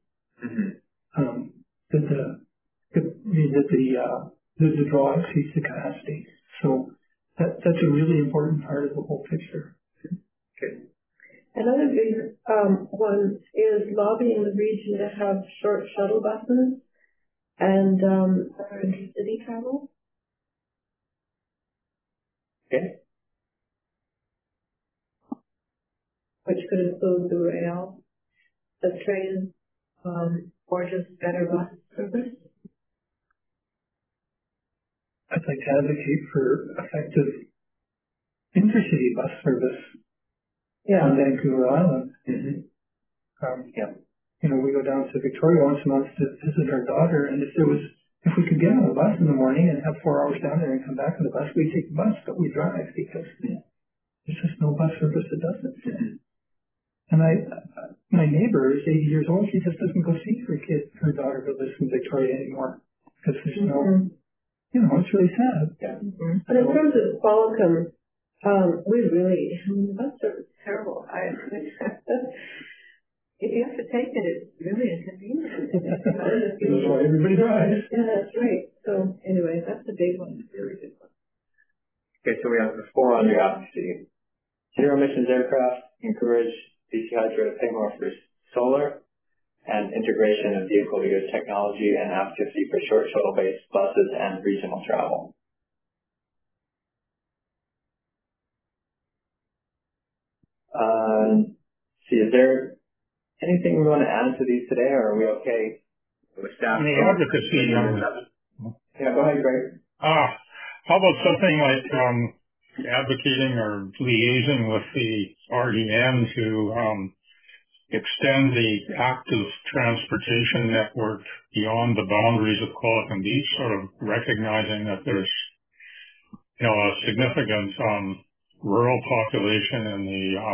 the draw exceeds the capacity. So that's a really important part of the whole picture. Okay. Another big one is lobbying the region to have short shuttle buses and intercity travel. Okay. Which could include the rail, the train, or just better bus service. I'd like to advocate for effective intercity bus service on Vancouver Island. We go down to Victoria once a month to visit our daughter, and if we could get on the bus in the morning and have 4 hours down there and come back on the bus, we'd take the bus, but we drive because there's just no bus service that does it. And my neighbor is 80 years old. She just doesn't go see her daughter who lives in Victoria anymore because there's no, it's really sad. Yeah. But in terms of Qualicum, the bus service is terrible. If you have to take it, it's really inconvenient. That's why everybody drives. Yeah, that's right. So anyway, that's a big one. It's a very big one. Okay, so we have the 4 under advocacy. Zero emissions aircraft, encourage BC Hydro to pay more for solar, and integration of vehicle-to-grid technology and advocacy for short shuttle-based buses and regional travel. Is there anything we want to add to these today, or are we okay with staff? The advocacy. Yeah, go ahead, Greg. How about something like advocating or liaising with the RDN to extend the active transportation network beyond the boundaries of Qualicum Beach, sort of recognizing that there's, a significant rural population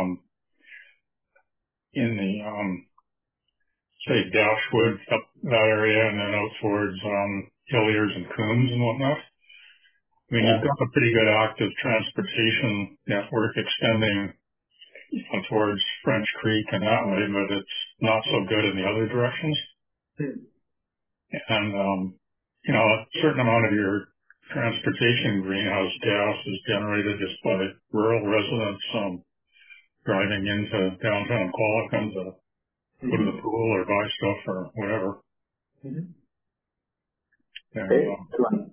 in the say Dashwood up that area, and then out towards Hilliers and Coombs and whatnot. I mean, you've got a pretty good active transportation network extending towards French Creek and that way, but it's not so good in the other directions. And a certain amount of your transportation greenhouse gas is generated just by rural residents driving into downtown Qualicum to go to the pool or buy stuff or whatever. Mm-hmm. And,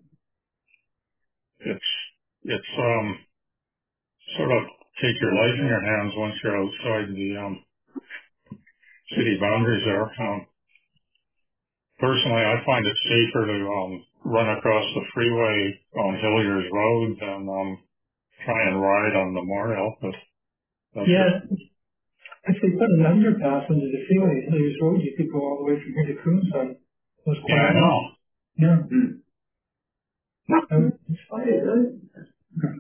it's sort of take your life in your hands once you're outside the city boundaries there. Personally, I find it safer to run across the freeway on Hilliers Road than try and ride on Memorial. But yeah, if they put an underpass under the freeway at Hilliers Road, you could go all the way from here to Coons on those. Yeah, I know. Yeah. It's funny, right?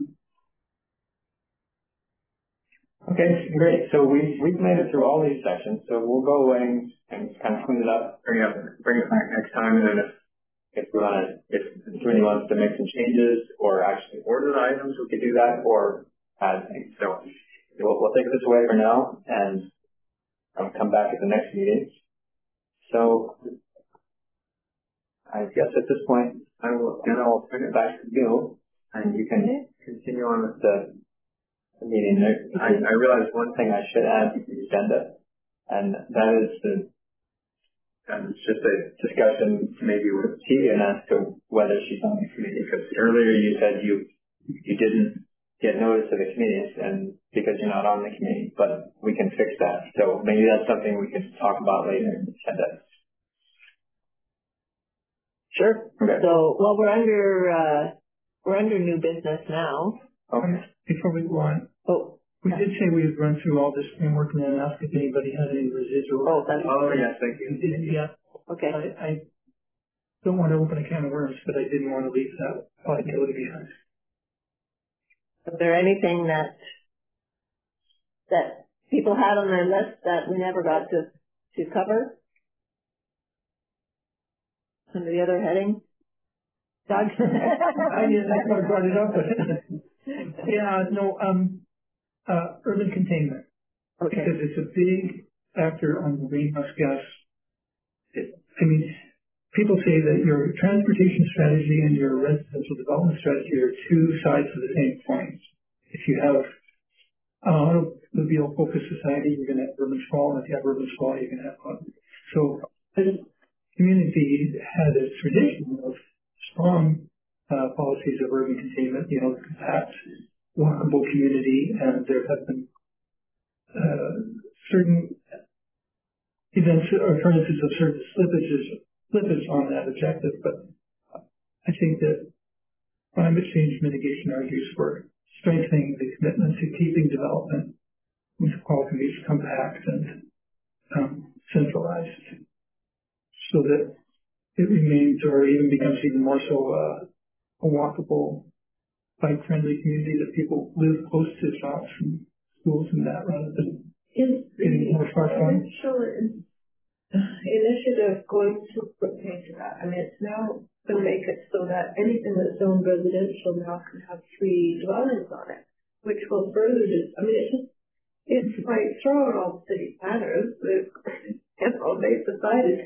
Okay, great. So we've made it through all these sections. So we'll go away and kind of clean it up, bring it back next time, and then if Julie wants to make some changes or actually order the items, we could do that, or add things. So we'll take this away for now and come back at the next meeting. So I guess at this point I'll bring it back to you, and you can continue on with the meeting. I realized one thing I should add to the agenda, and that is it's just a discussion maybe with Tegan as to whether she's on the committee, because earlier you said you didn't get notice of the committees and because you're not on the committee, but we can fix that. So maybe that's something we can talk about later in the agenda. Sure. Okay. So, well, we're under new business now. Okay. Before we go on, we did say we would run through all this framework and then ask if anybody had any residual. Yes, thank you. Yeah. Okay. I don't want to open a can of worms, but I didn't want to leave that liability behind. Is there anything that people had on their list that we never got to cover? Under the other heading? Doug? I brought it up. Urban containment. Okay. Because it's a big factor on the greenhouse gas. People say that your transportation strategy and your residential development strategy are two sides of the same coin. If you have an automobile-focused society, you're going to have urban sprawl, and if you have urban sprawl, you're going to have fun. So this community had a tradition of strong policies of urban containment, compact, walkable community, and there have been certain events or occurrences of certain slippage on that objective, but I think that climate change mitigation argues for strengthening the commitment to keeping development with qualities compact and centralized, so that it remains or even becomes even more so a walkable, bike-friendly community that people live close to shops and schools and that rather than getting more far from. Initiative going to pertain to that. It's now going to make it so that anything that's zoned residential now can have 3 dwellings on it, which will further it's like throwing all city planners, they've decided.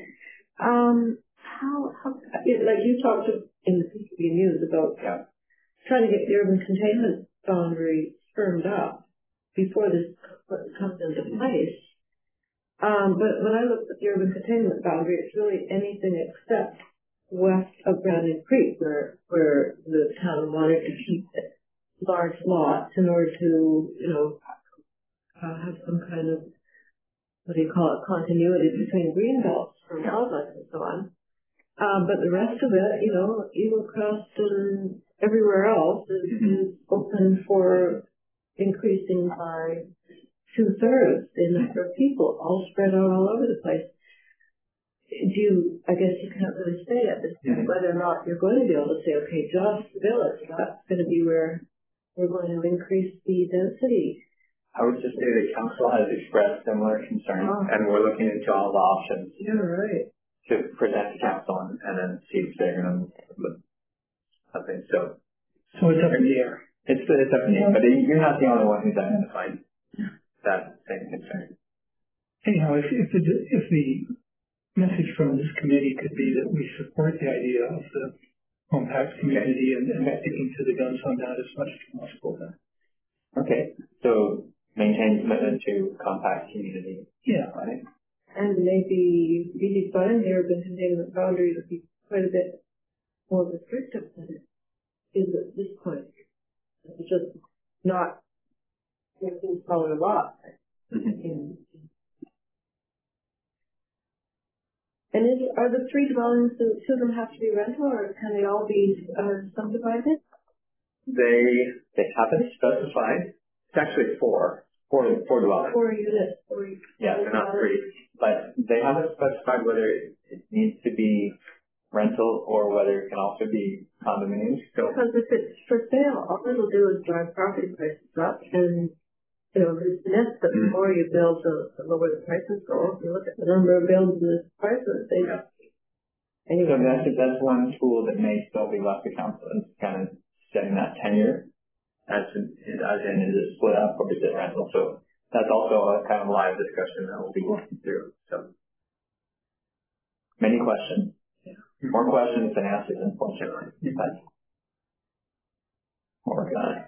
Like you talked in the PCB News about trying to get the urban containment boundary firmed up before this comes into place. But when I look at the urban containment boundary, it's really anything except west of Brandon Creek, where the town wanted to keep large lots in order to, have some kind of, continuity between green belts for wildlife and so on. But the rest of it, Eagle Crest and everywhere else is open for increasing by 2/3 the number of people all spread out all over the place. I guess you can't really say at this point whether or not you're going to be able to say, okay, just the village, that's going to be where we're going to increase the density. I would just say the council has expressed similar concerns, and we're looking into all the options. Yeah, right. To present to council and then see if they're going to look something. So it's up in the air. It's up in the air, but you're not the only one who's identified that same concern. Anyhow, if the message from this committee could be that we support the idea of the compact community and sticking to the guns on that as much as possible. Then. Okay, so maintain commitment to compact community. Yeah. Right. And maybe redefine the urban containment boundary to be quite a bit more restrictive than it is at this point. It's just not following a lot. Mm-hmm. And are the 3 dwellings, the 2 of them have to be rental, or can they all be subdivided? They haven't specified. It's actually 4 dwellings. 4 units. Yeah, they're not 3. But they haven't specified whether it needs to be rental or whether it can also be condominiums. So, because if it's for sale, all it'll do is drive property prices up, and it's net that the more you build, the lower the prices go. If you look at the number of builds and the prices, they anyway. So that's one tool that may still be left to council, is kind of setting that tenure as in is it split up or is it rental. So that's also a kind of live discussion that we'll be working through. So many questions. More questions than answers, unfortunately. But we're working on it.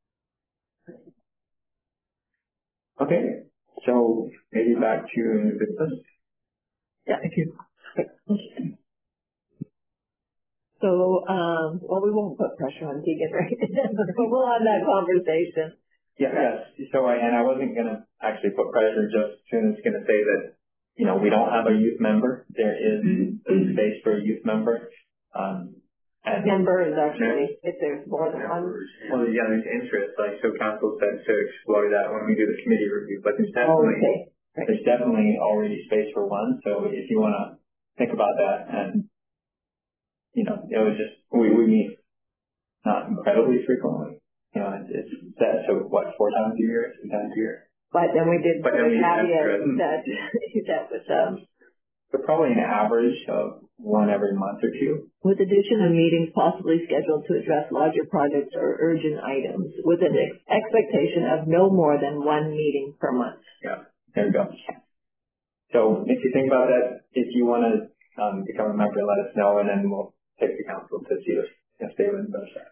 Okay, so maybe back to new business. Yeah, thank you. So, we won't put pressure on Tegan, right? But we'll have that conversation. Yeah, yes. So I wasn't going to actually put pressure, just going to say that, we don't have a youth member. There is space for a youth member. And members, actually, if there's more than one. Well, yeah, there's interest. So council said to explore that when we do the committee review. But there's definitely already space for one. So if you want to think about that, and it was just we meet not incredibly frequently. It's set to 4 times a year, 3 times a year. But then we did caveat that was but probably an average of 1 every month or 2. With addition of meetings possibly scheduled to address larger projects or urgent items, with an expectation of no more than 1 meeting per month. Yeah, there you go. So if you think about that, if you want to become a member, let us know, and then we'll take the council to see if they would endorse that.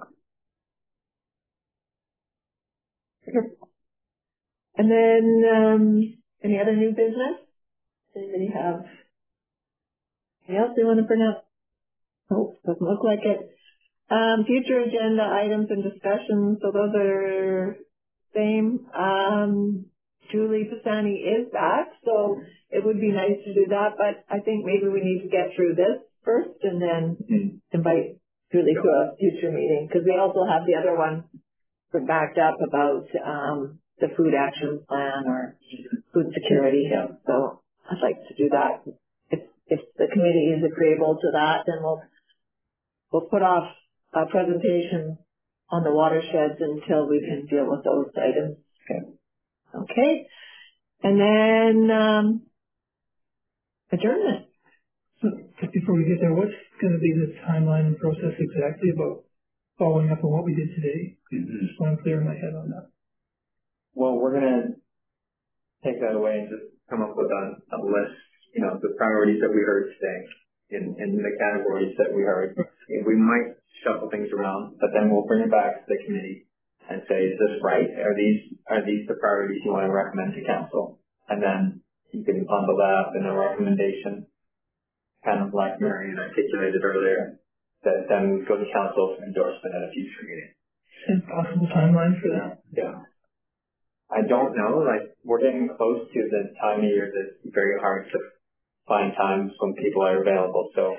Okay. And then any other new business? Anybody have anything else they want to bring up? Oh, doesn't look like it. Future agenda items and discussions. So those are same. Julie Pisani is back, so it would be nice to do that. But I think maybe we need to get through this first and then invite Julie to a future meeting, because we also have the other one backed up about the food action plan or food security. So I'd like to do that. If the committee is agreeable to that, then we'll put off a presentation on the watersheds until we can deal with those items. Okay. And then adjournment. So just before we get there, what's going to be the timeline and process exactly about following up on what we did today? Just want to clear my head on that. Well, we're going to take that away and just come up with a list, the priorities that we heard today in the categories that we heard. We might shuffle things around, but then we'll bring it back to the committee and say, is this right? Are these the priorities you want to recommend to council? And then you can bundle that up in a recommendation, kind of like Marion articulated earlier, that then go to council for endorsement at a future meeting. And possible timeline for that? Yeah. I don't know. We're getting close to the time of year that's very hard to find times when people are available. So,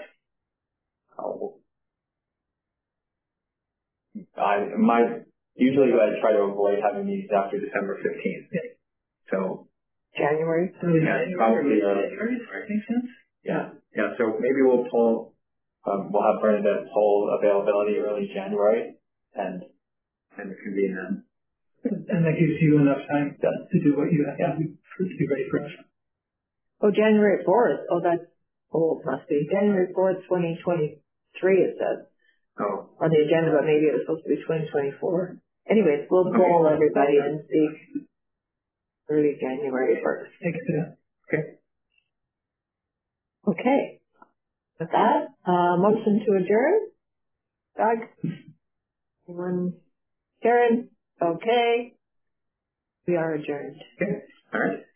usually I try to avoid having meetings after December 15th. So January. Probably early. Makes sense. Yeah. So maybe we'll pull. We'll have Bernadette poll availability early January, and convene then. And that gives you enough time to do what you have to do to be ready for us. Oh, January 4th. Oh, that's old, must be. January 4th, 2023, it says. Oh. On the agenda, but maybe it was supposed to be 2024. Anyways, we'll poll everybody and see early January 1st. Thanks for that. Okay. Okay. With that, motion to adjourn. Doug? Anyone? Karen? Okay. We are adjourned. Okay. All right.